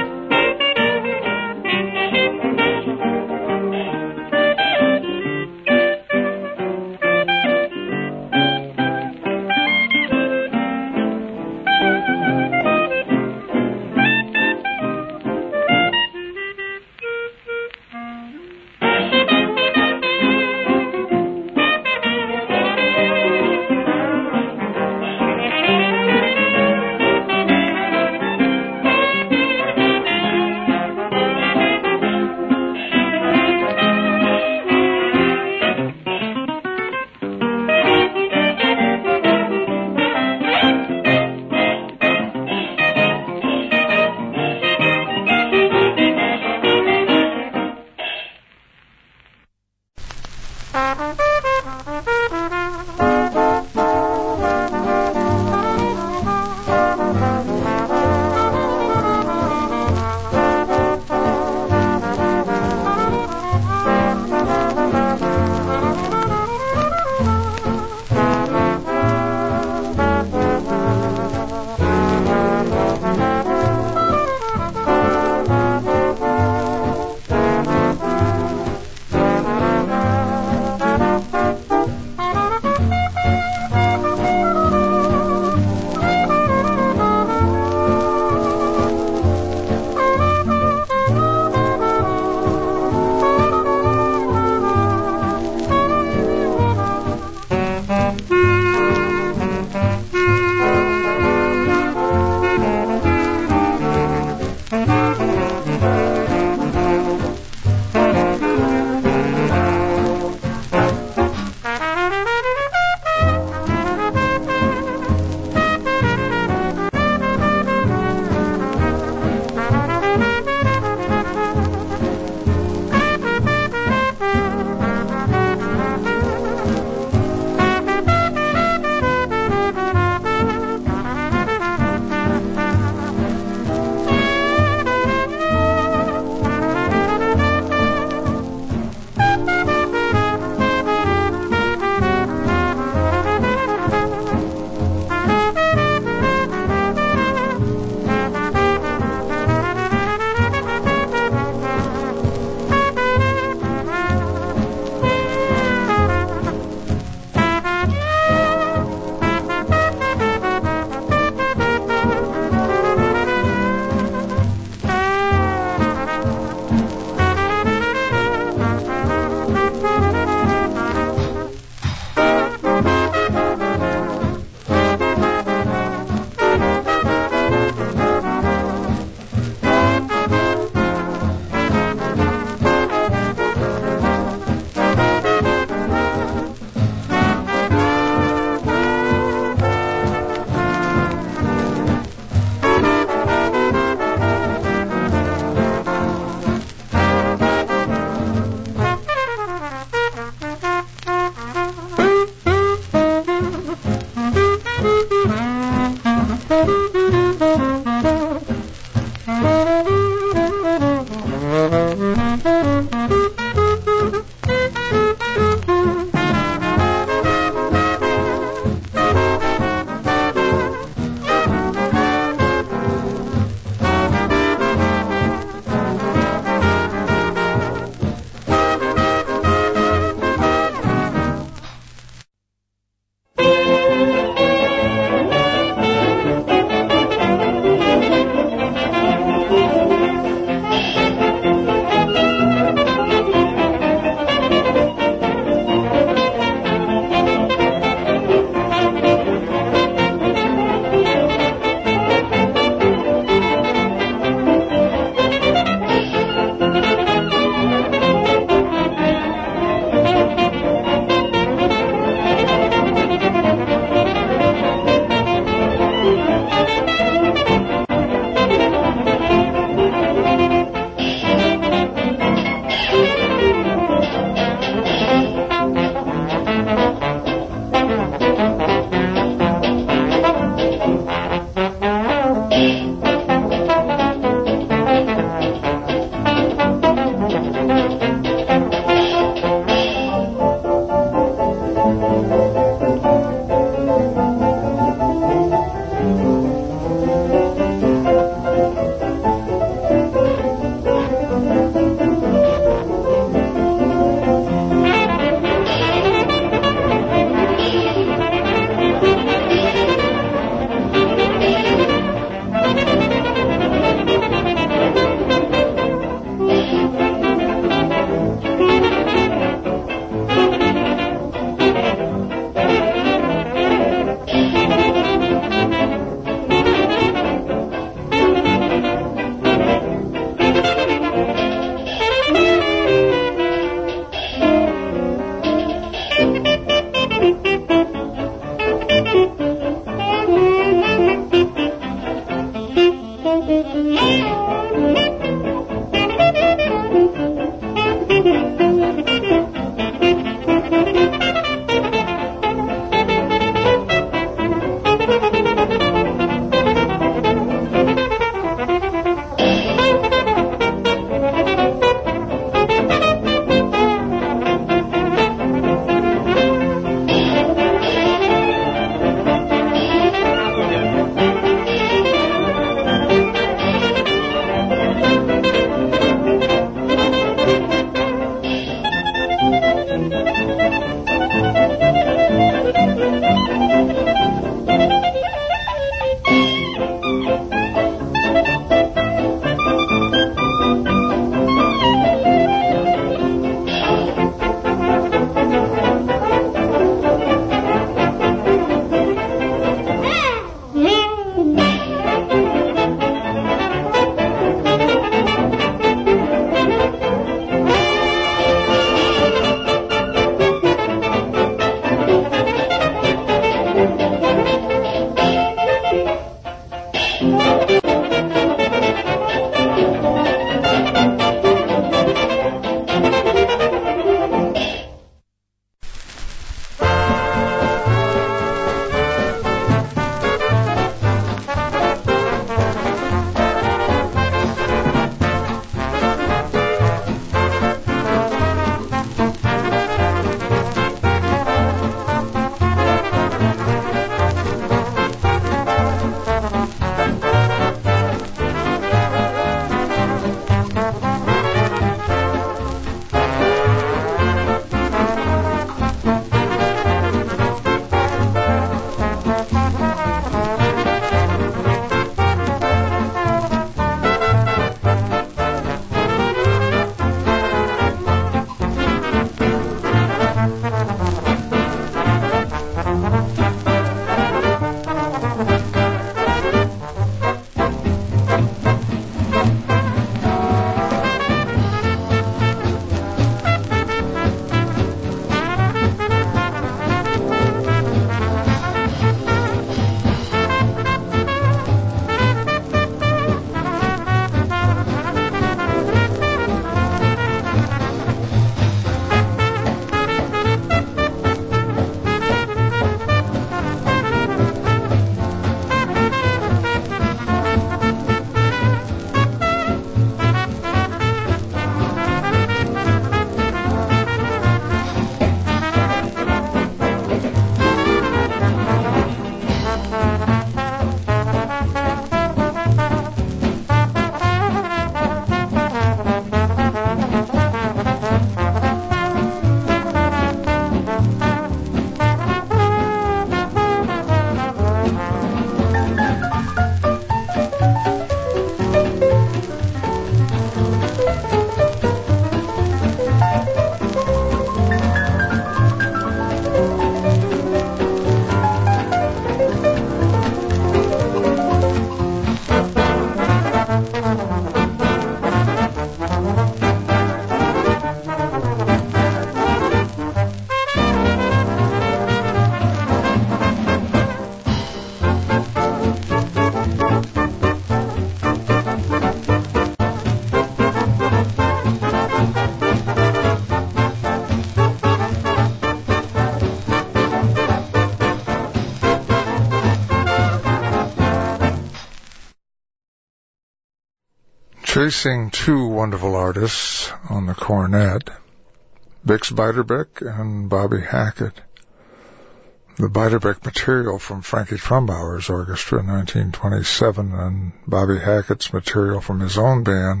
chasing two wonderful artists on the cornet, Bix Beiderbecke and Bobby Hackett. The Beiderbecke material from Frankie Trumbauer's orchestra in 1927 and Bobby Hackett's material from his own band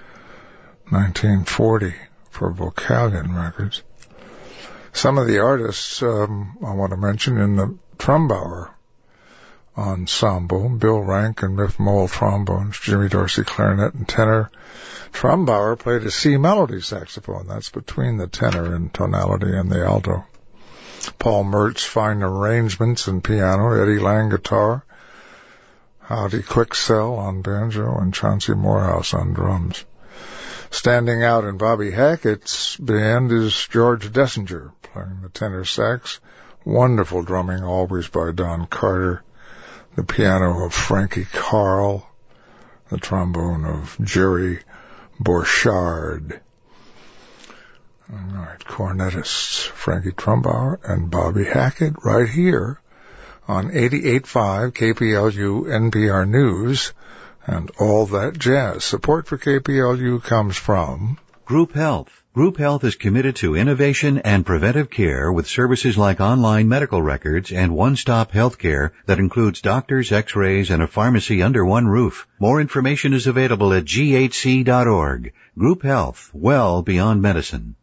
1940 for Vocalion Records. Some of the artists I want to mention in the Trumbauer ensemble: Bill Rank and Miff Mole trombones, Jimmy Dorsey clarinet and tenor. Trumbauer played a C melody saxophone. That's between the tenor in tonality and the alto. Paul Mertz fine arrangements and piano, Eddie Lang guitar, Howdy Quicksell on banjo, and Chauncey Morehouse on drums. Standing out in Bobby Hackett's band is George Dessinger playing the tenor sax. Wonderful drumming, always by Don Carter. The piano of Frankie Carl, the trombone of Jerry Borchardt. All right, cornetists Frankie Trumbauer and Bobby Hackett right here on 88.5 KPLU NPR News and All That Jazz. Support for KPLU comes from Group Health. Group Health is committed to innovation and preventive care with services like online medical records and one-stop health care that includes doctors, x-rays, and a pharmacy under one roof. More information is available at ghc.org. Group Health, well beyond medicine.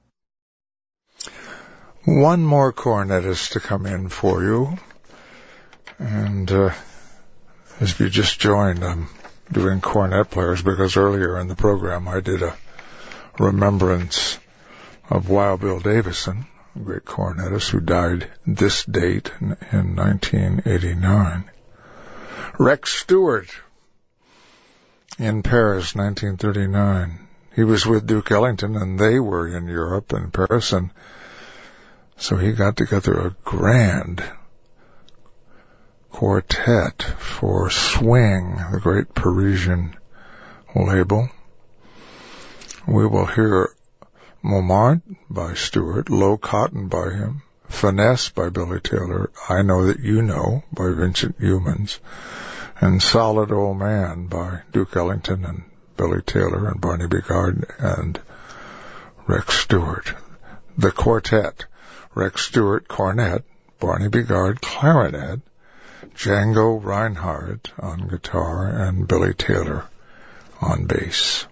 One more cornetist to come in for you. And as you just joined, I'm doing cornet players because earlier in the program I did a remembrance of Wild Bill Davison, a great cornetist who died this date in 1989. Rex Stewart in Paris, 1939. He was with Duke Ellington, and they were in Europe and Paris, and so he got together a grand quartet for Swing, the great Parisian label. We will hear Moment by Stewart, Low Cotton by him, Finesse by Billy Taylor, I Know That You Know by Vincent Youmans, and Solid Old Man by Duke Ellington and Billy Taylor and Barney Bigard and Rex Stewart. The quartet: Rex Stewart cornet, Barney Bigard clarinet, Django Reinhardt on guitar, and Billy Taylor on bass.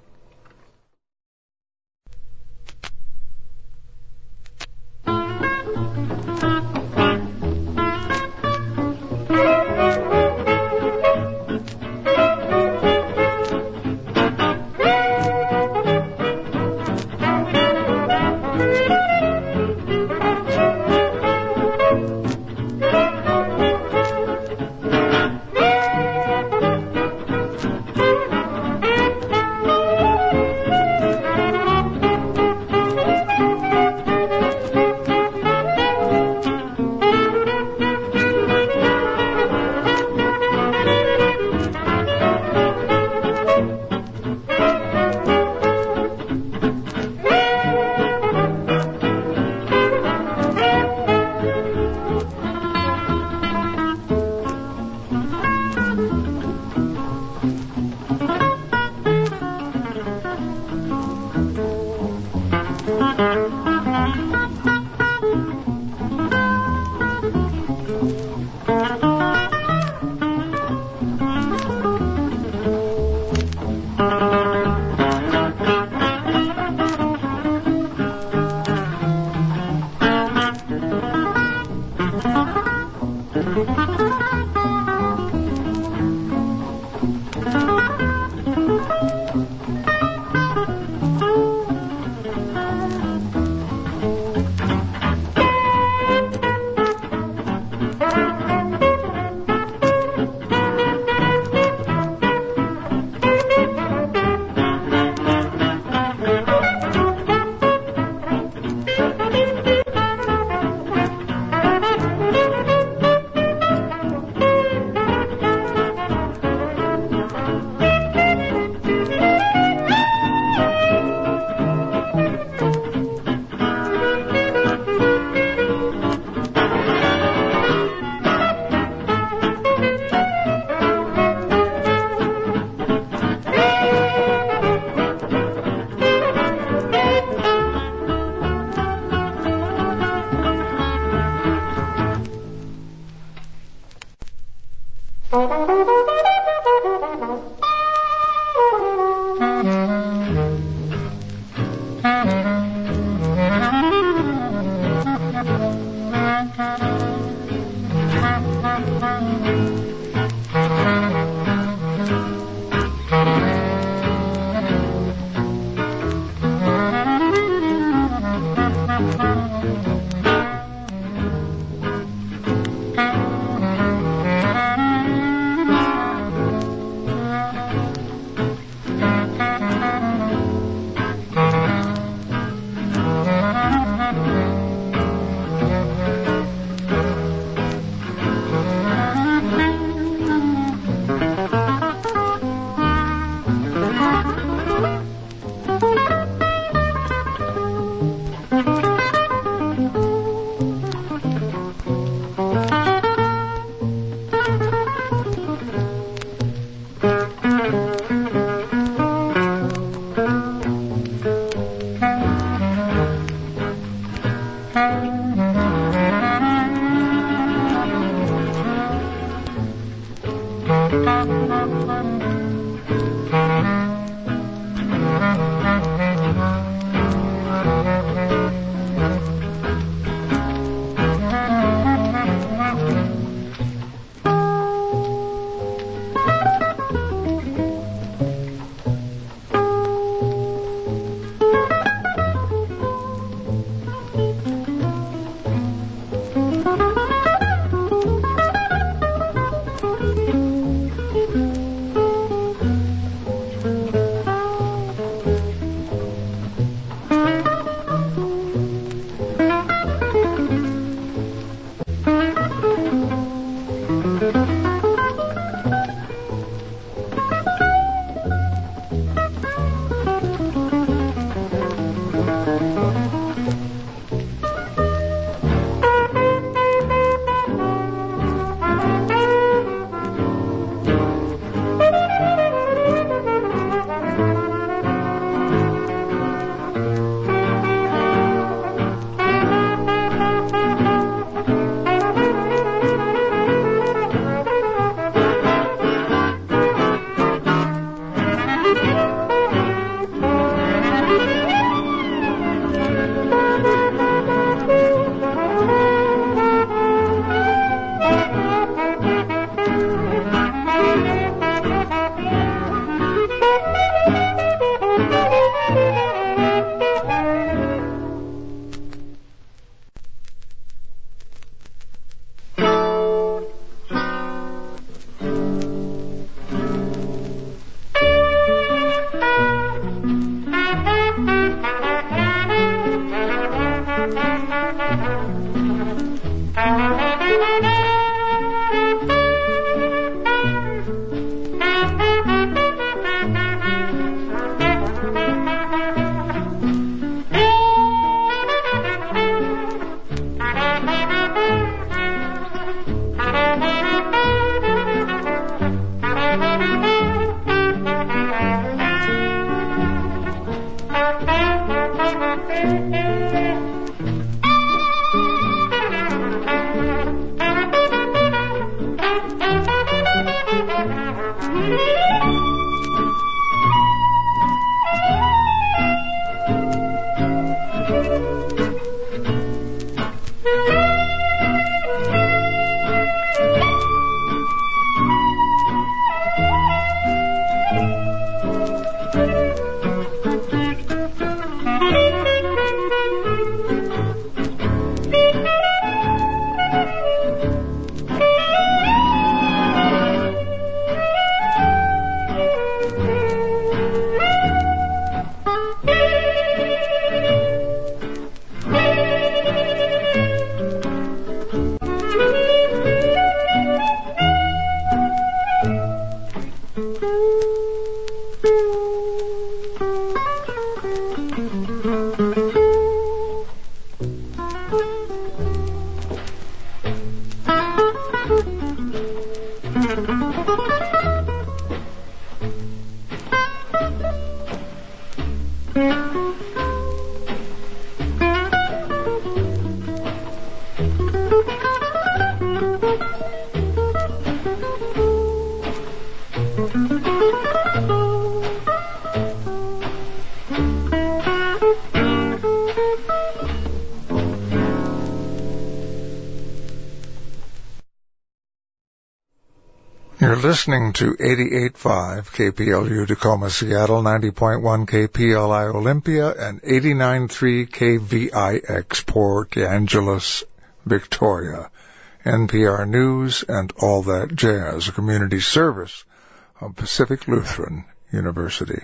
You're listening to 88.5 KPLU Tacoma, Seattle, 90.1 KPLI Olympia, and 89.3 KVIX Port Angeles, Victoria. NPR News and All That Jazz, a community service of Pacific Lutheran University.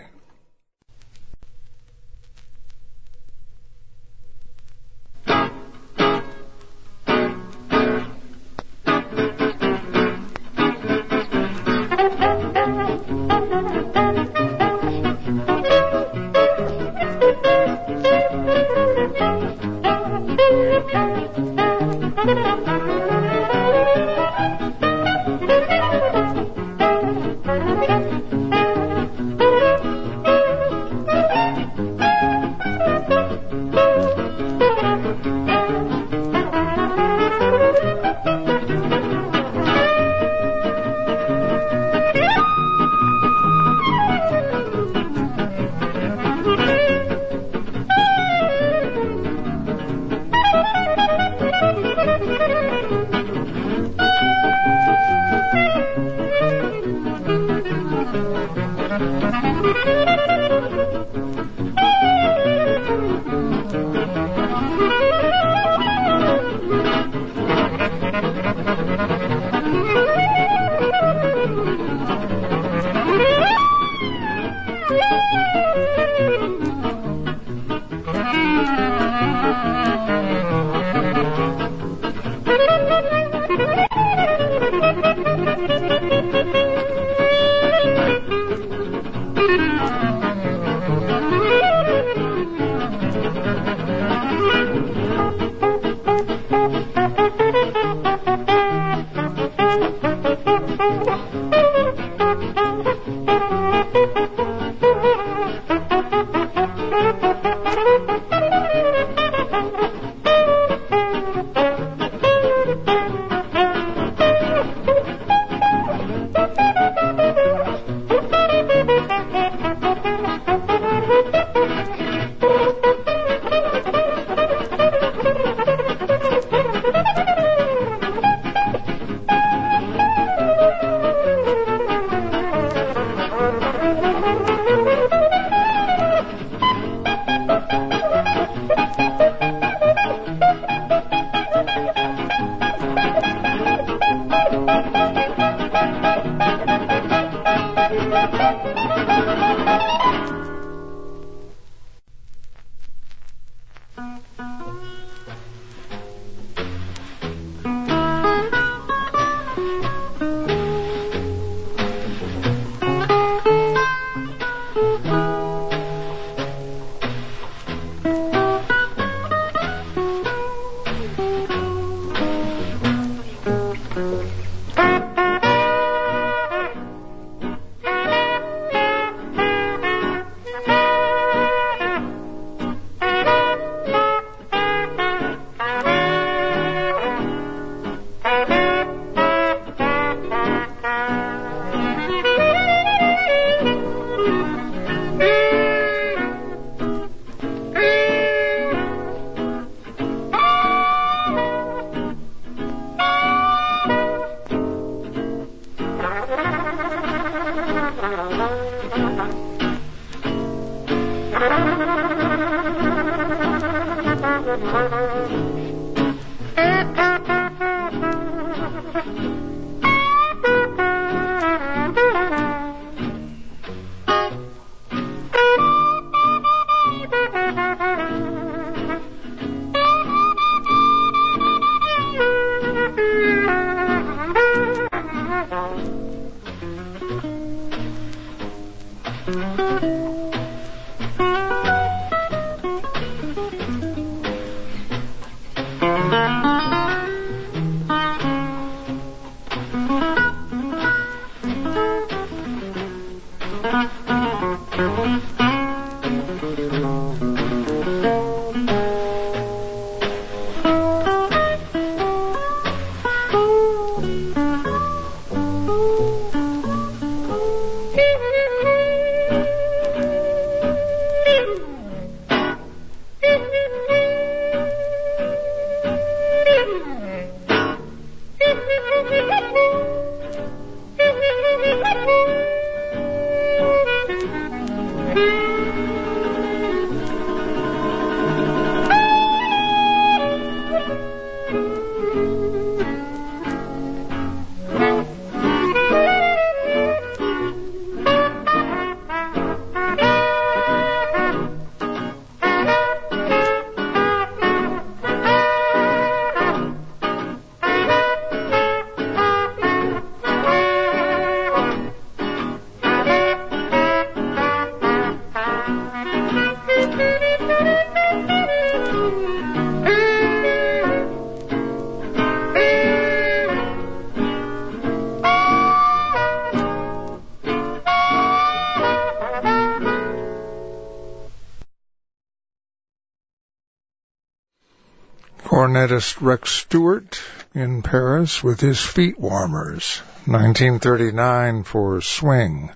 clarinetist Rex Stewart in Paris with his Feet Warmers, 1939 for Swing.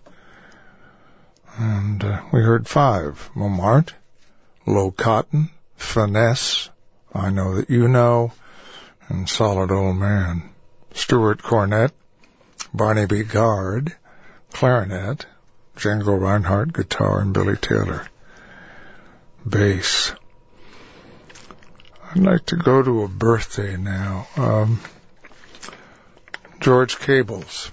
And we heard 5, Montmartre, Low Cotton, Finesse, I Know That You Know, and Solid Old Man. Stewart cornet, Barney B. Gard, clarinet, Django Reinhardt guitar, and Billy Taylor bass. I'd like to go to a birthday now. George Cables,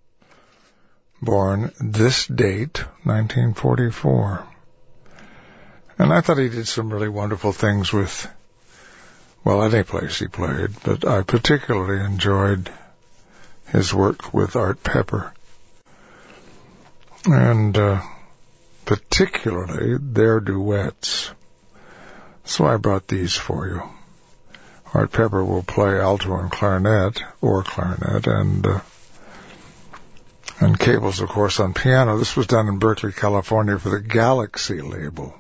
born this date, 1944. And I thought he did some really wonderful things with, well, any place he played, but I particularly enjoyed his work with Art Pepper. And particularly their duets. So I brought these for you. Art Pepper will play alto and clarinet, and Cables, of course, on piano. This was done in Berkeley, California for the Galaxy label,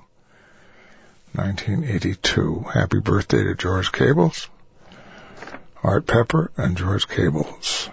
1982. Happy birthday to George Cables, Art Pepper, and George Cables.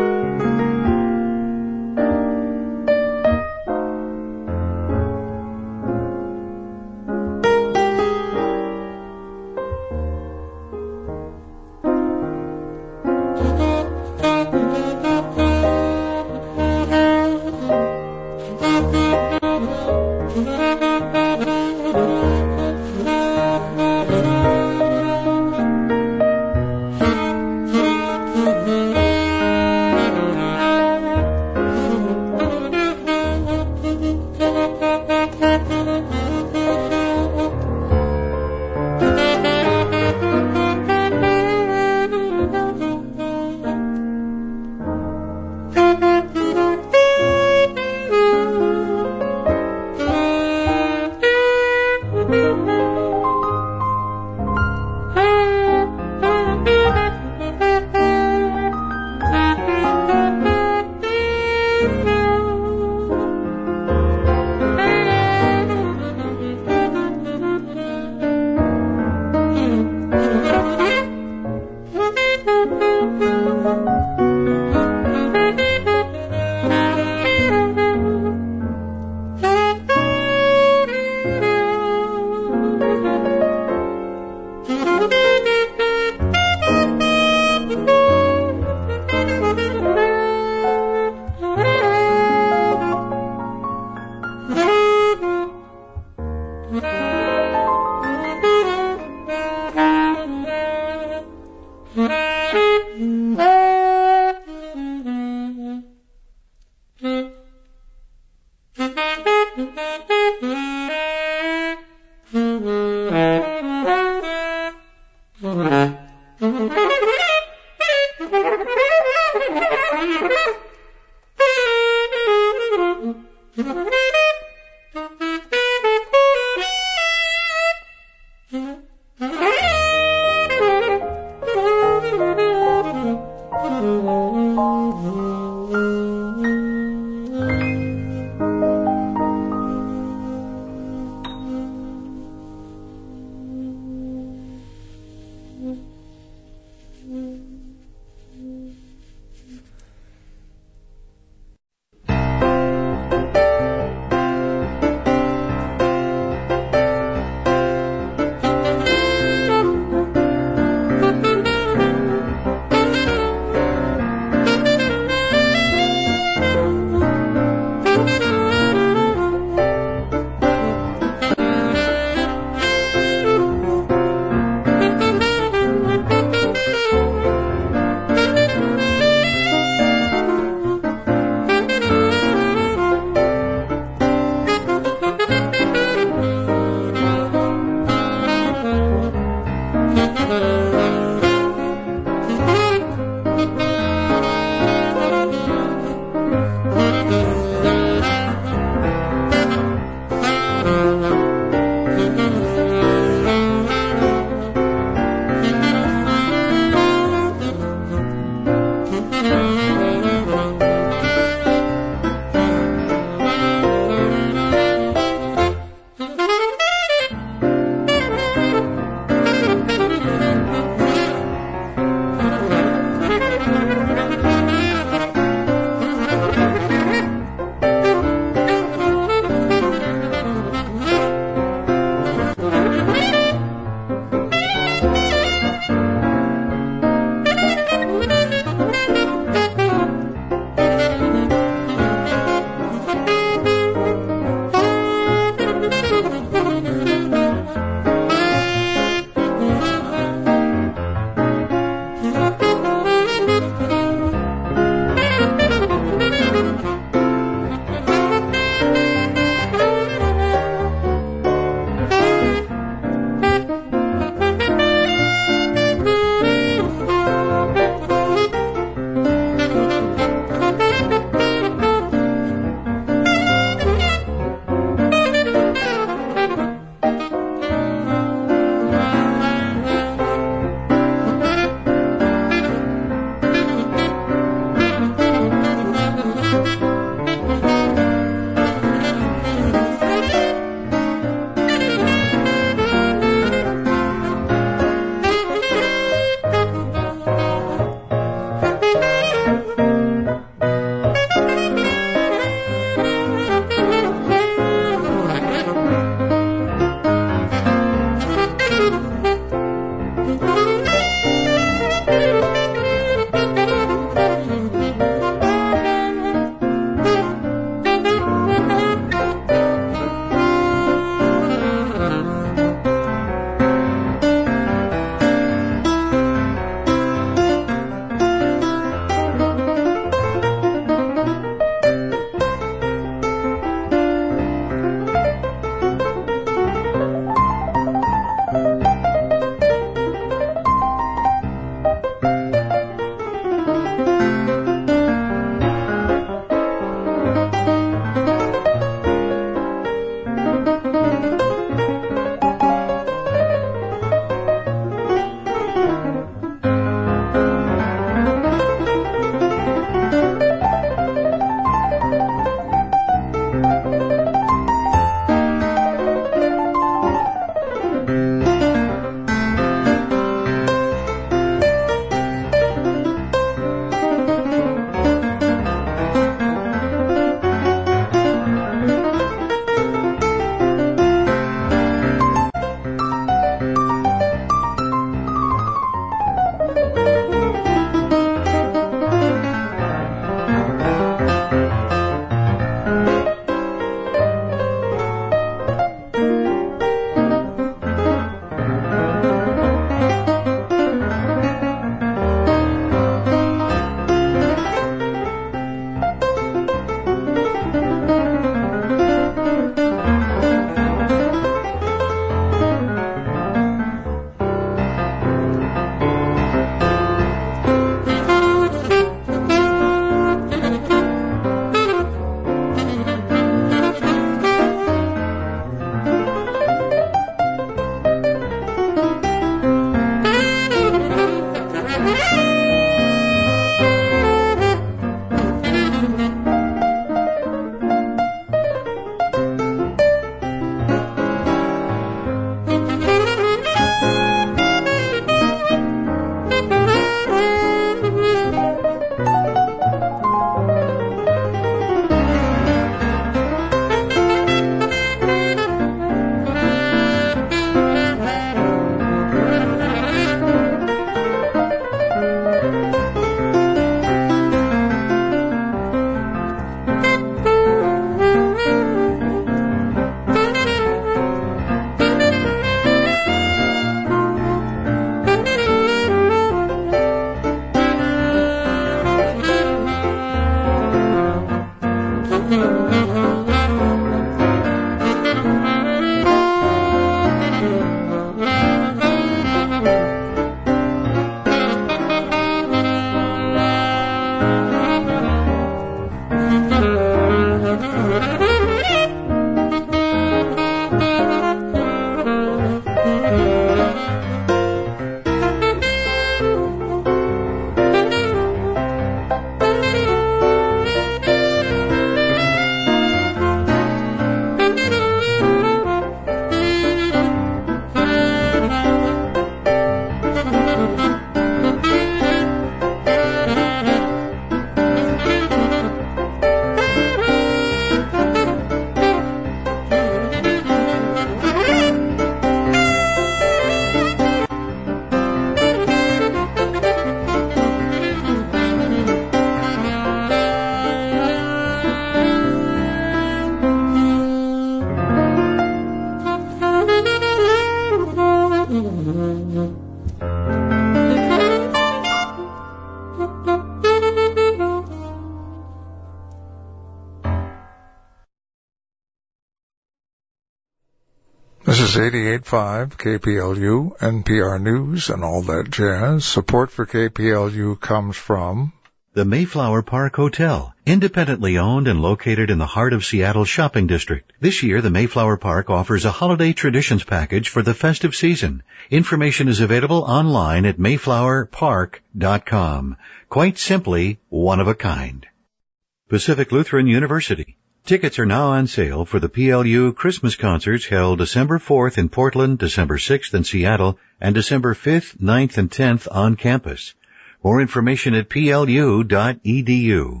This is 88.5 KPLU, NPR News, and all that jazz. Support for KPLU comes from the Mayflower Park Hotel, independently owned and located in the heart of Seattle's shopping district. This year, the Mayflower Park offers a holiday traditions package for the festive season. Information is available online at mayflowerpark.com. Quite simply, one of a kind. Pacific Lutheran University. Tickets are now on sale for the PLU Christmas concerts held December 4th in Portland, December 6th in Seattle, and December 5th, 9th, and 10th on campus. More information at plu.edu.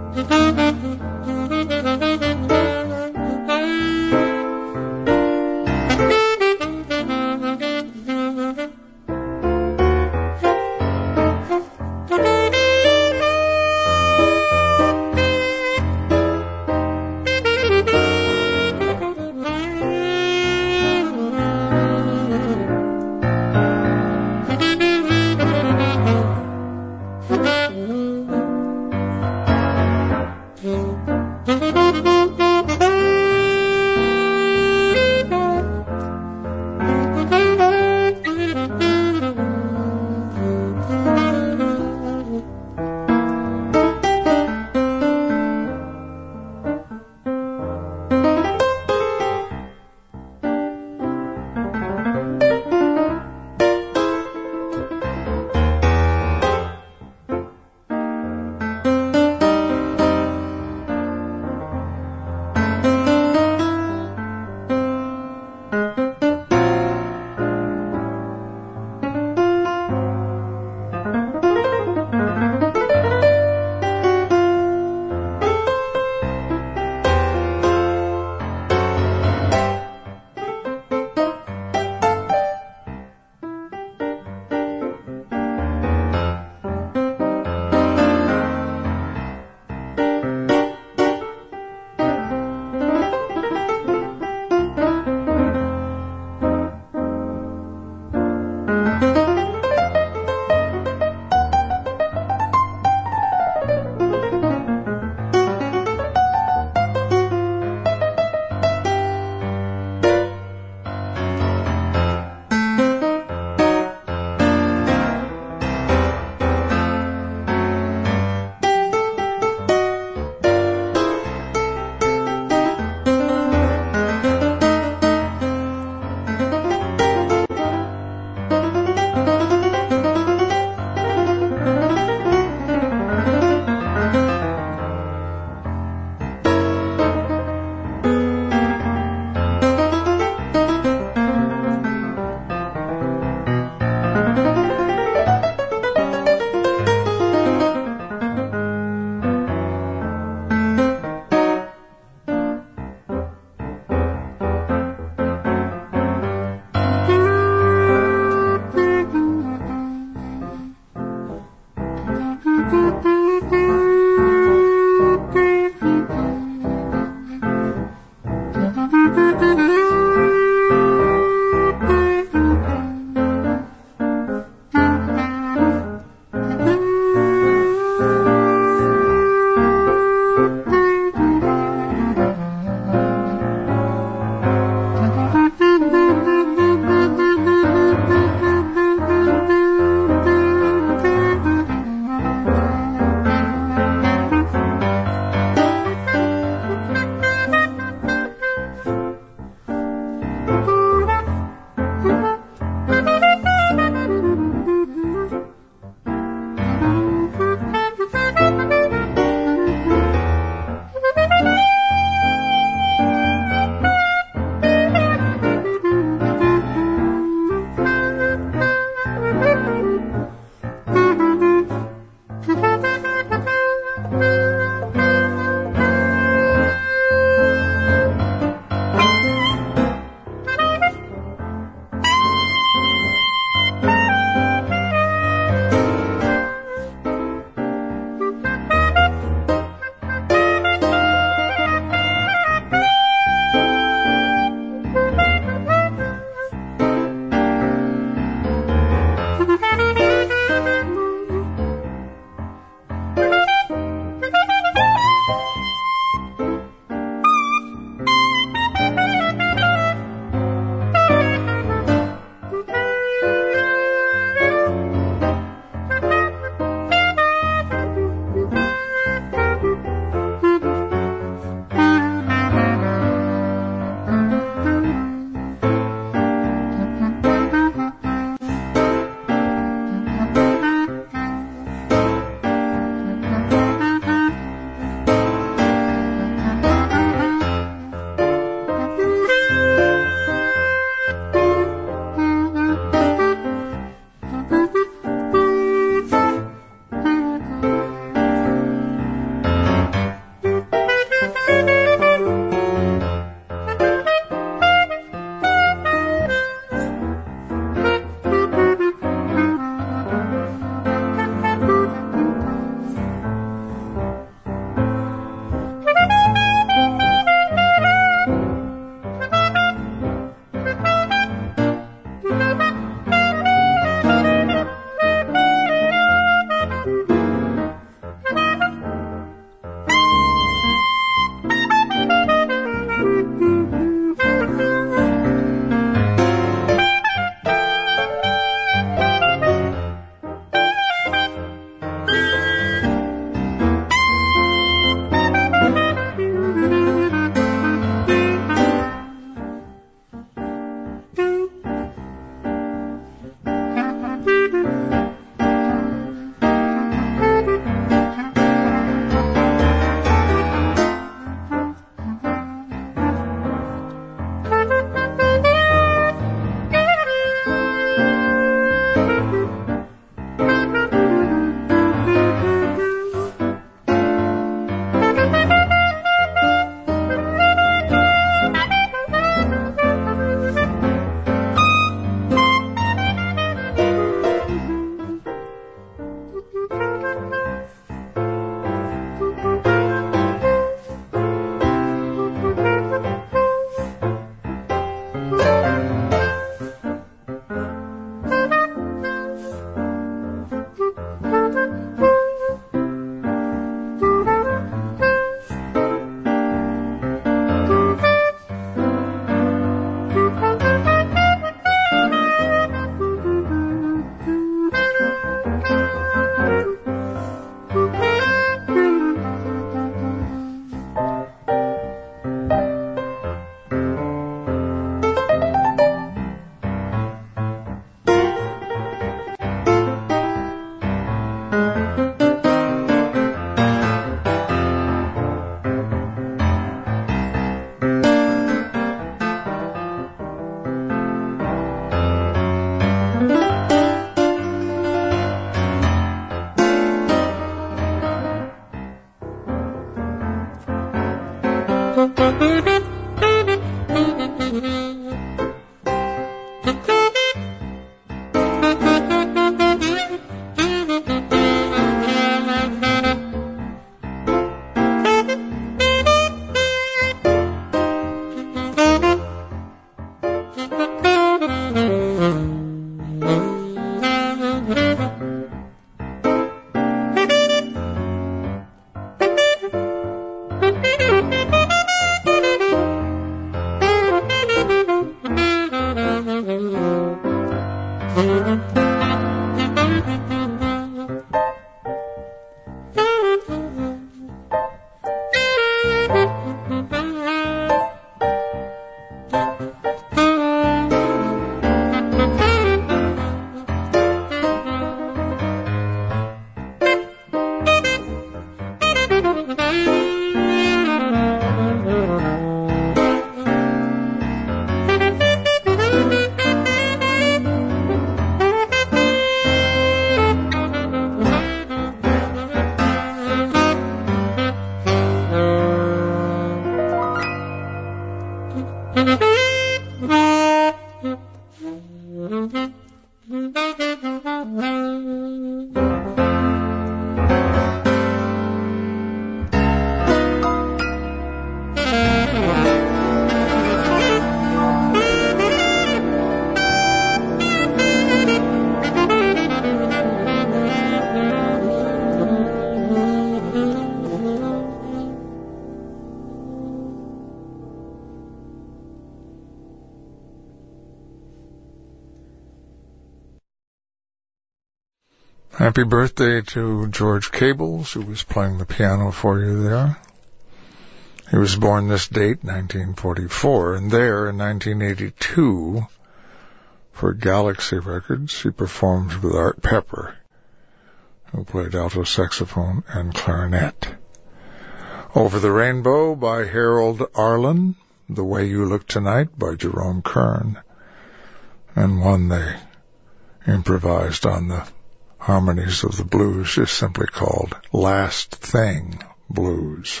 Happy birthday to George Cables, who was playing the piano for you there. He was born this date, 1944, and there in 1982, for Galaxy Records, he performed with Art Pepper, who played alto saxophone and clarinet. Over the Rainbow by Harold Arlen, The Way You Look Tonight by Jerome Kern, and one they improvised on the harmonies of the blues is simply called Last Thing Blues.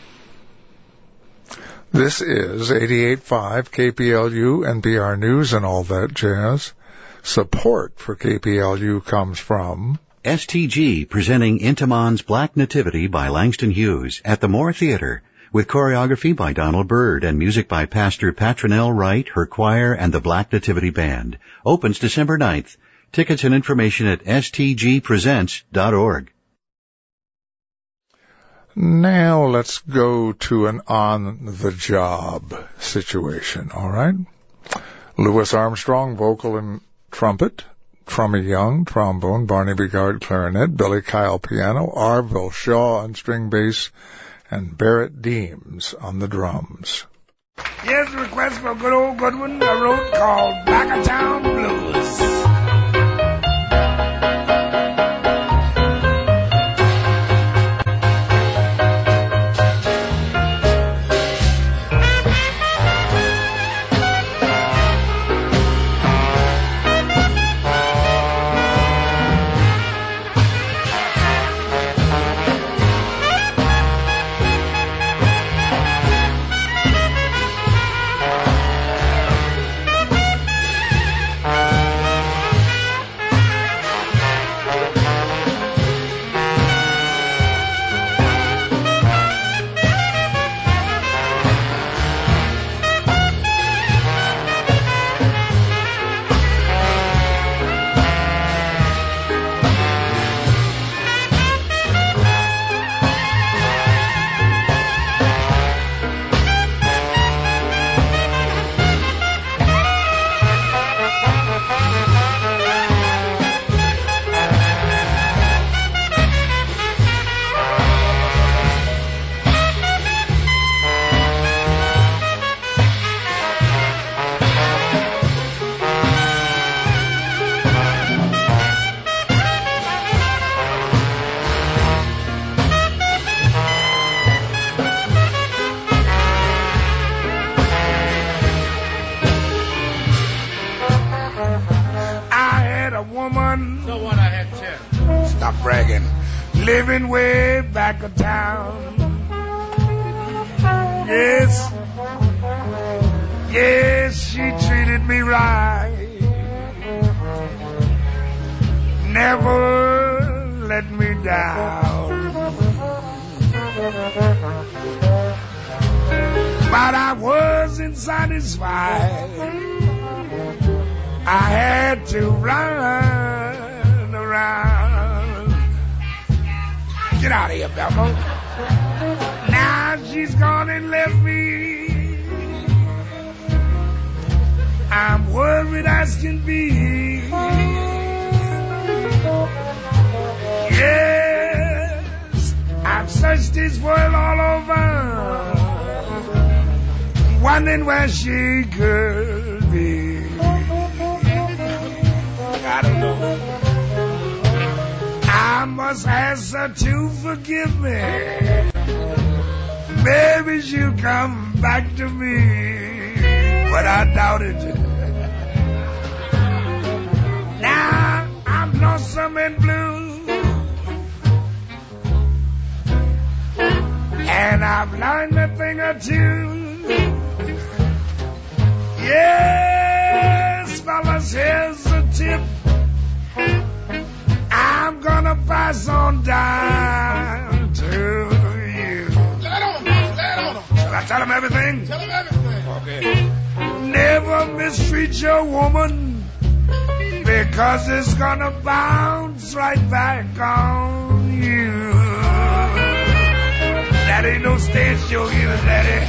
This is 88.5 KPLU, NPR News, and all that jazz. Support for KPLU comes from STG, presenting Intimon's Black Nativity by Langston Hughes at the Moore Theater, with choreography by Donald Byrd and music by Pastor Patronelle Wright, her choir, and the Black Nativity Band. Opens December 9th. Tickets and information at stgpresents.org. Now let's go to an on-the-job situation, all right? Louis Armstrong, vocal and trumpet. Trummy Young, trombone. Barney Bigard, clarinet. Billy Kyle, piano. Arville Shaw on string bass. And Barrett Deems on the drums. Here's a request for a good old good one I wrote called Back of Town Blues. Living way back of town. Yes, she treated me right. Never let me down. But I wasn't satisfied. I had to run around. Get out of here, Belmo. Now she's gone and left me. I'm worried as can be. Yes, I've searched this world all over, wondering where she could be. I don't know. I must ask her to forgive me. Maybe she'll come back to me, but I doubt it. Now I'm lonesome and blue, and I've learned a thing or two. Don't mistreat your woman, because it's gonna bounce right back on you. That ain't no stage show either, Daddy.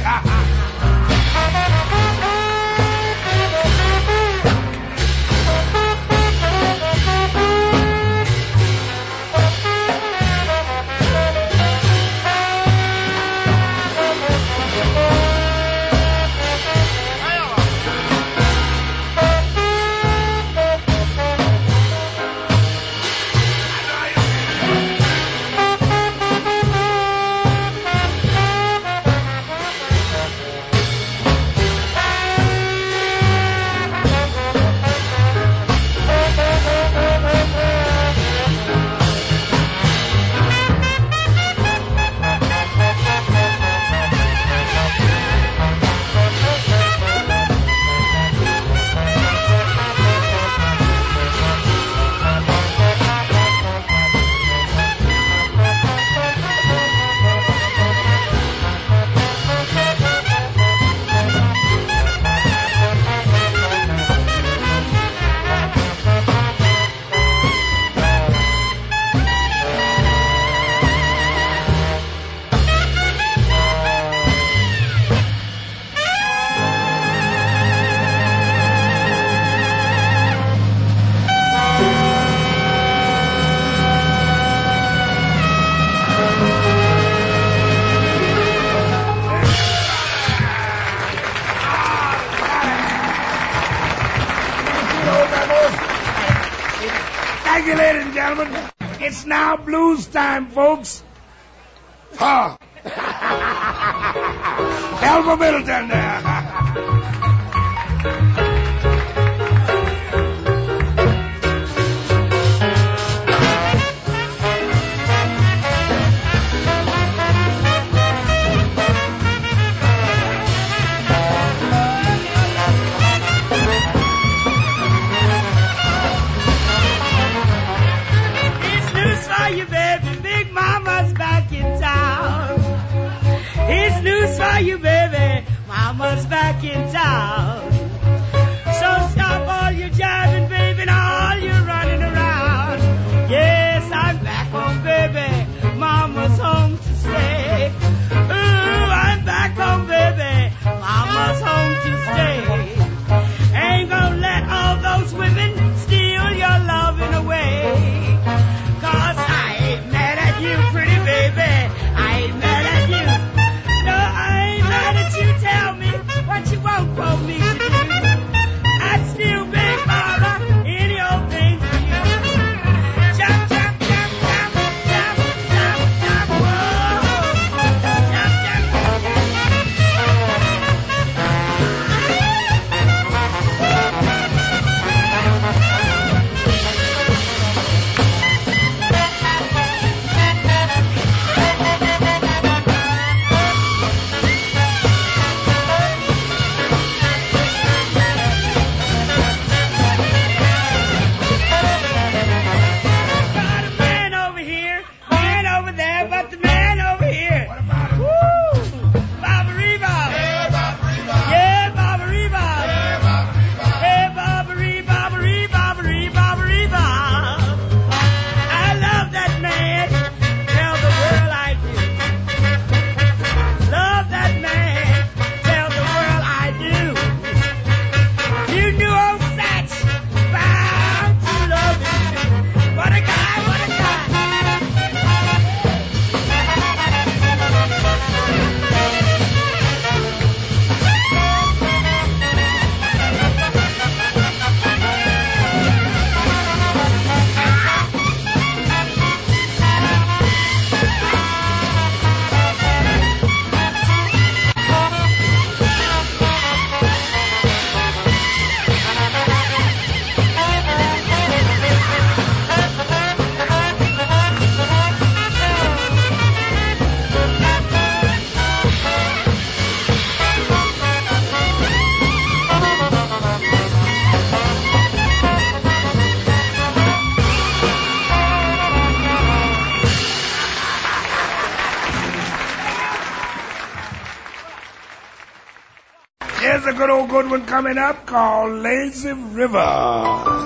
Thank you, ladies and gentlemen. It's now blues time, folks. Oh. Elmer Middleton there. You baby, Mama's back in town. So stop all your jiving, baby, and all your running around. Yes, I'm back home, baby. Mama's home to stay. Ooh, I'm back home, baby. Mama's home to stay. Ain't gonna let all those women steal your loving away. 'Cause I ain't mad at you, pretty baby. I ain't mad at you. You tell me what you want. Here's a good one coming up called Lazy River.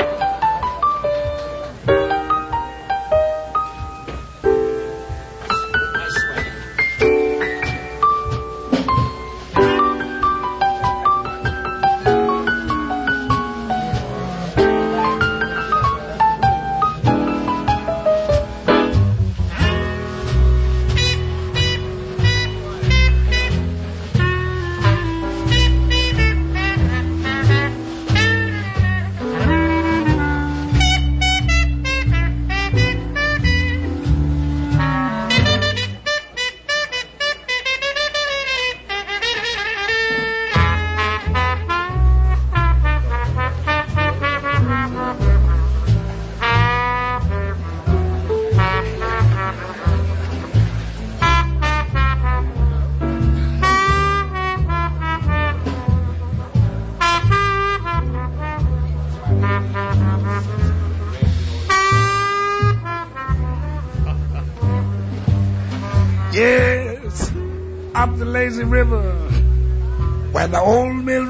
Yes, up the lazy river where the old mill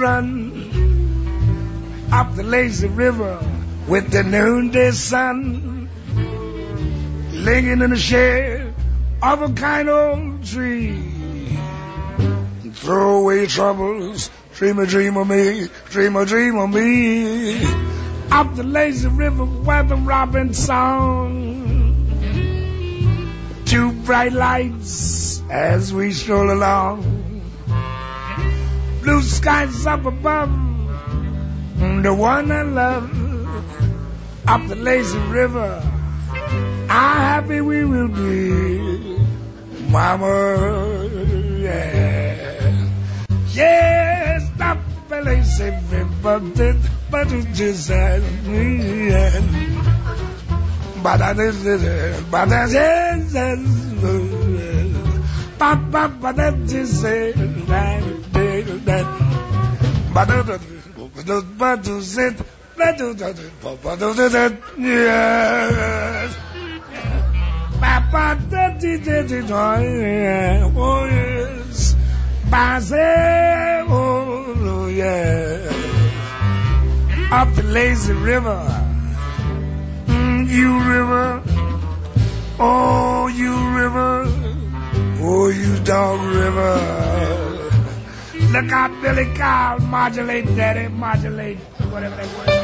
run, up the lazy river with the noonday sun, laying in the shade of a kind old tree. Throw away your troubles, dream a dream of me, dream a dream of me. Up the lazy river where the robin song, two bright lights as we stroll along, blue skies up above, the one I love. Up the lazy river, how happy we will be, mama, yeah. Yes, up the lazy river, but it just has me, but I just, but I just, but that just said that, but to sit, yes, Papa, that oh yes, oh yeah, up the lazy river, you river, oh you river, oh you dog river. Look out, Billy Cow, modulate, daddy, modulate, whatever they want.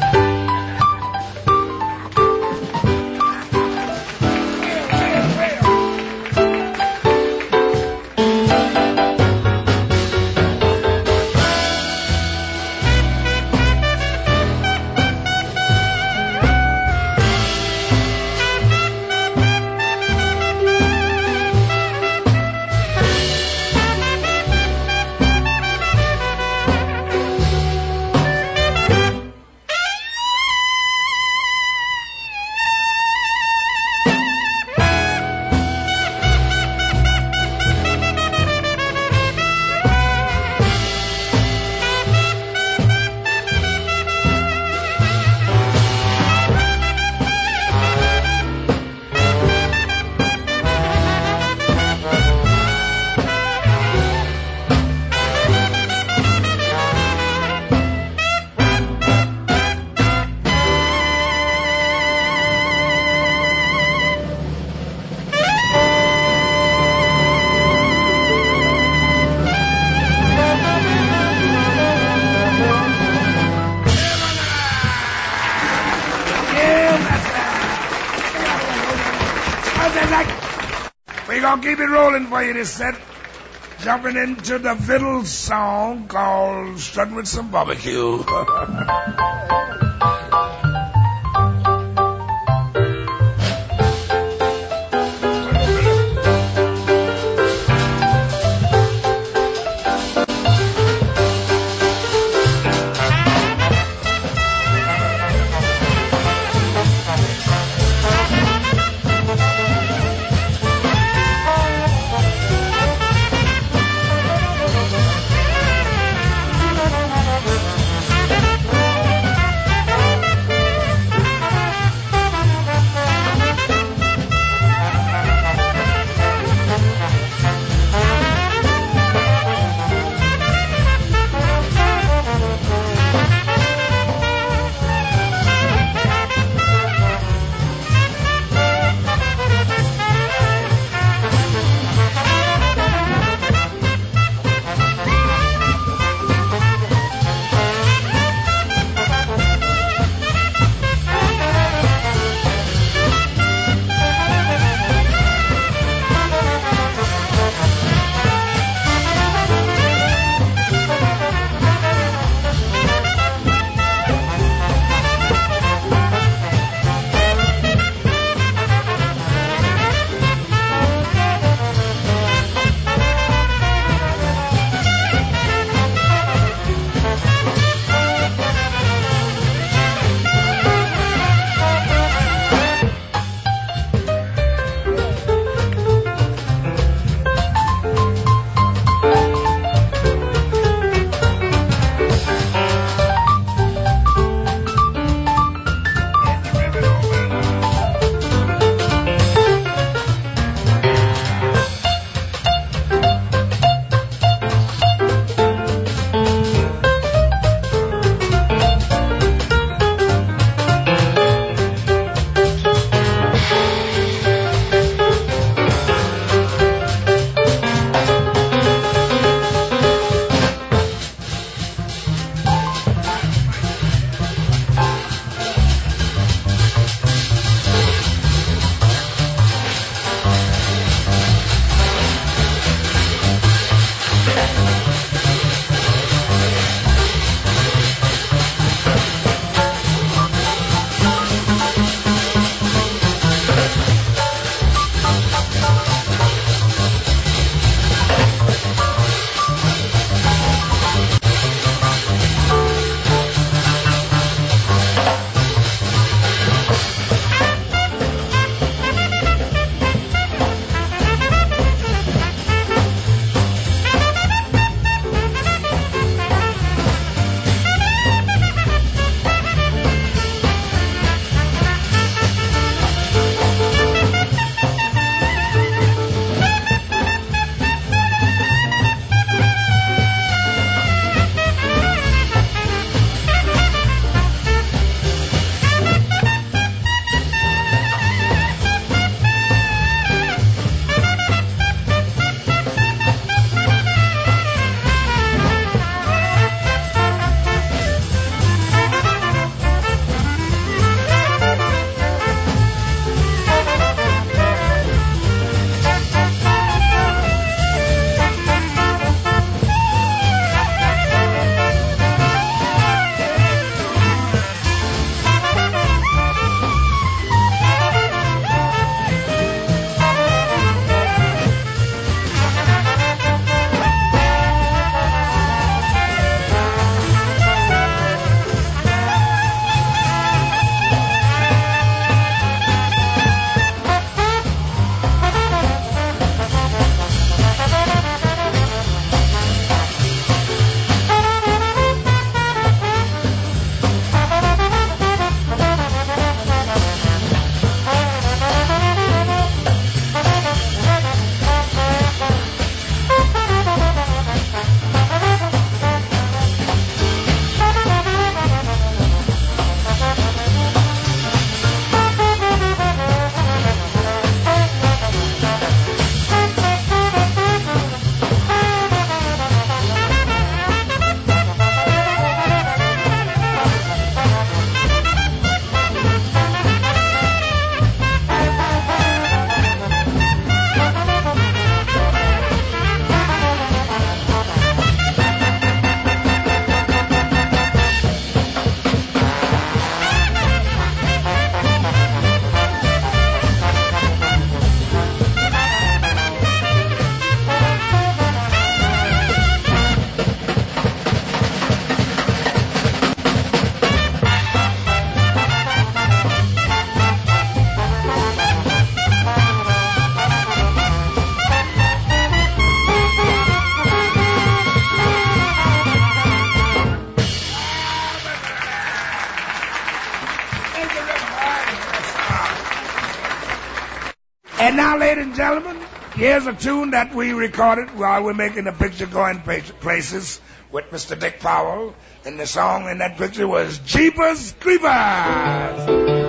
We're gonna keep it rolling for you this set. Jumping into the fiddle song called Strutting with Some Barbecue. And now, ladies and gentlemen, here's a tune that we recorded while we're making the picture Going Places with Mr. Dick Powell. And the song in that picture was Jeepers Creepers.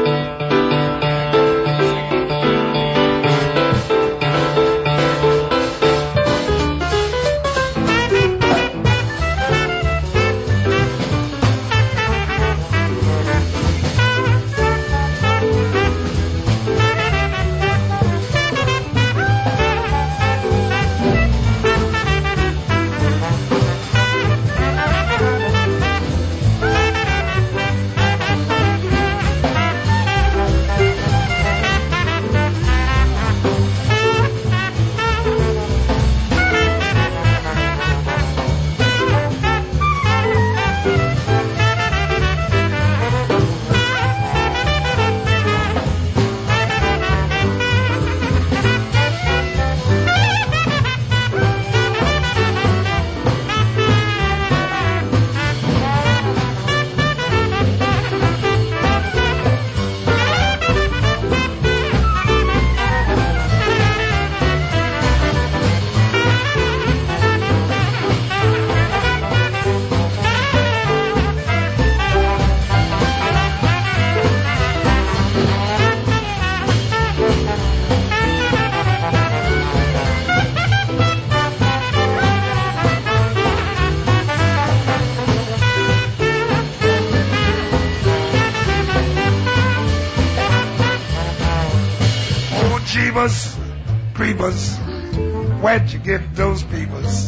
Jeebus Creepers, where'd you get those peepers?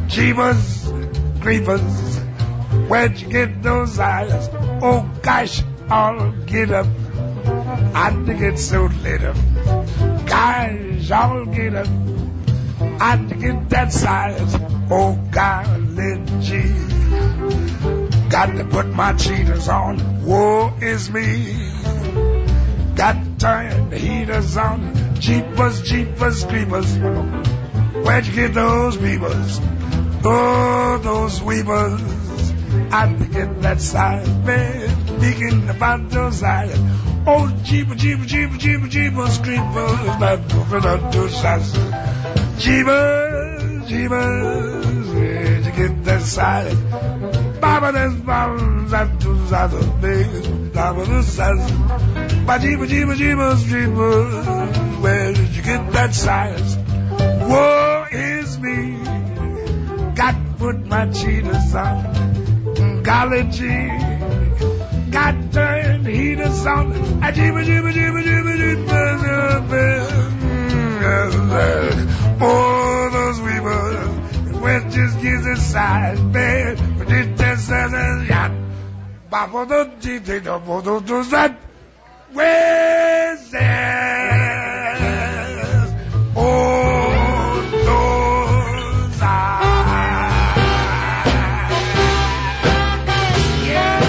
Jeebus Creepers, where'd you get those eyes? Oh gosh, I'll get up. I think it's so lit up. Gosh, I'll get up. I think it's that size. Oh golly gee. Got to put my cheaters on. Woe is me. Got to turn the heaters on. Jeepers, Jeepers, Creepers. Where'd you get those peepers? Oh, those weepers. I forget that size, man. Speaking about those eyes. Oh, Jeepers, Jeepers, Jeepers, Jeepers, Jeepers, Creepers. Not moving on those sides. Jeepers, Jeepers. Where'd you get that size? Baba, there's bombs at those other things. Baba, the size. My Jeepers, Jeepers, Jeepers, Jeepers. Where did you get that size? Woe is me. Got to put my cheaters on. Golly gee. Got to turn the heaters on. I Jeepers, Jeepers, Jeepers, Jeepers, Jeepers. Oh, those weavers. Where just gives a size, man. But it just says a yacht. Baba, the Jeepers, those that. Where's that? Oh, those eyes. Yeah.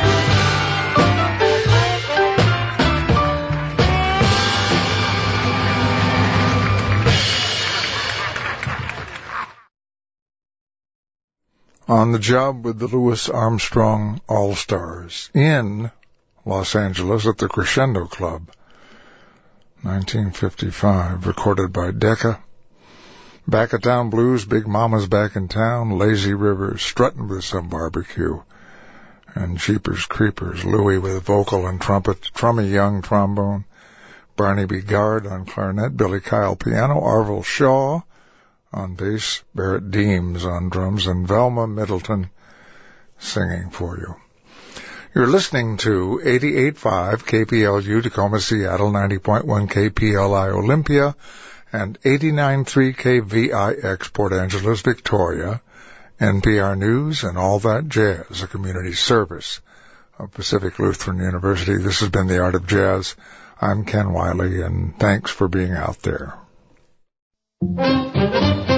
On the job with the Louis Armstrong All-Stars in Los Angeles at the Crescendo Club, 1955, recorded by Decca. Back at Town Blues, Big Mama's Back in Town, Lazy River, Strutting with Some Barbecue, and Jeepers Creepers, Louis with vocal and trumpet, Trummy Young trombone, Barney B. Guard on clarinet, Billy Kyle piano, Arvil Shaw on bass, Barrett Deems on drums, and Velma Middleton singing for you. You're listening to 88.5 KPLU Tacoma, Seattle, 90.1 KPLI Olympia, and 89.3 KVIX Port Angeles, Victoria, NPR News, and All That Jazz, a community service of Pacific Lutheran University. This has been The Art of Jazz. I'm Ken Wiley, and thanks for being out there.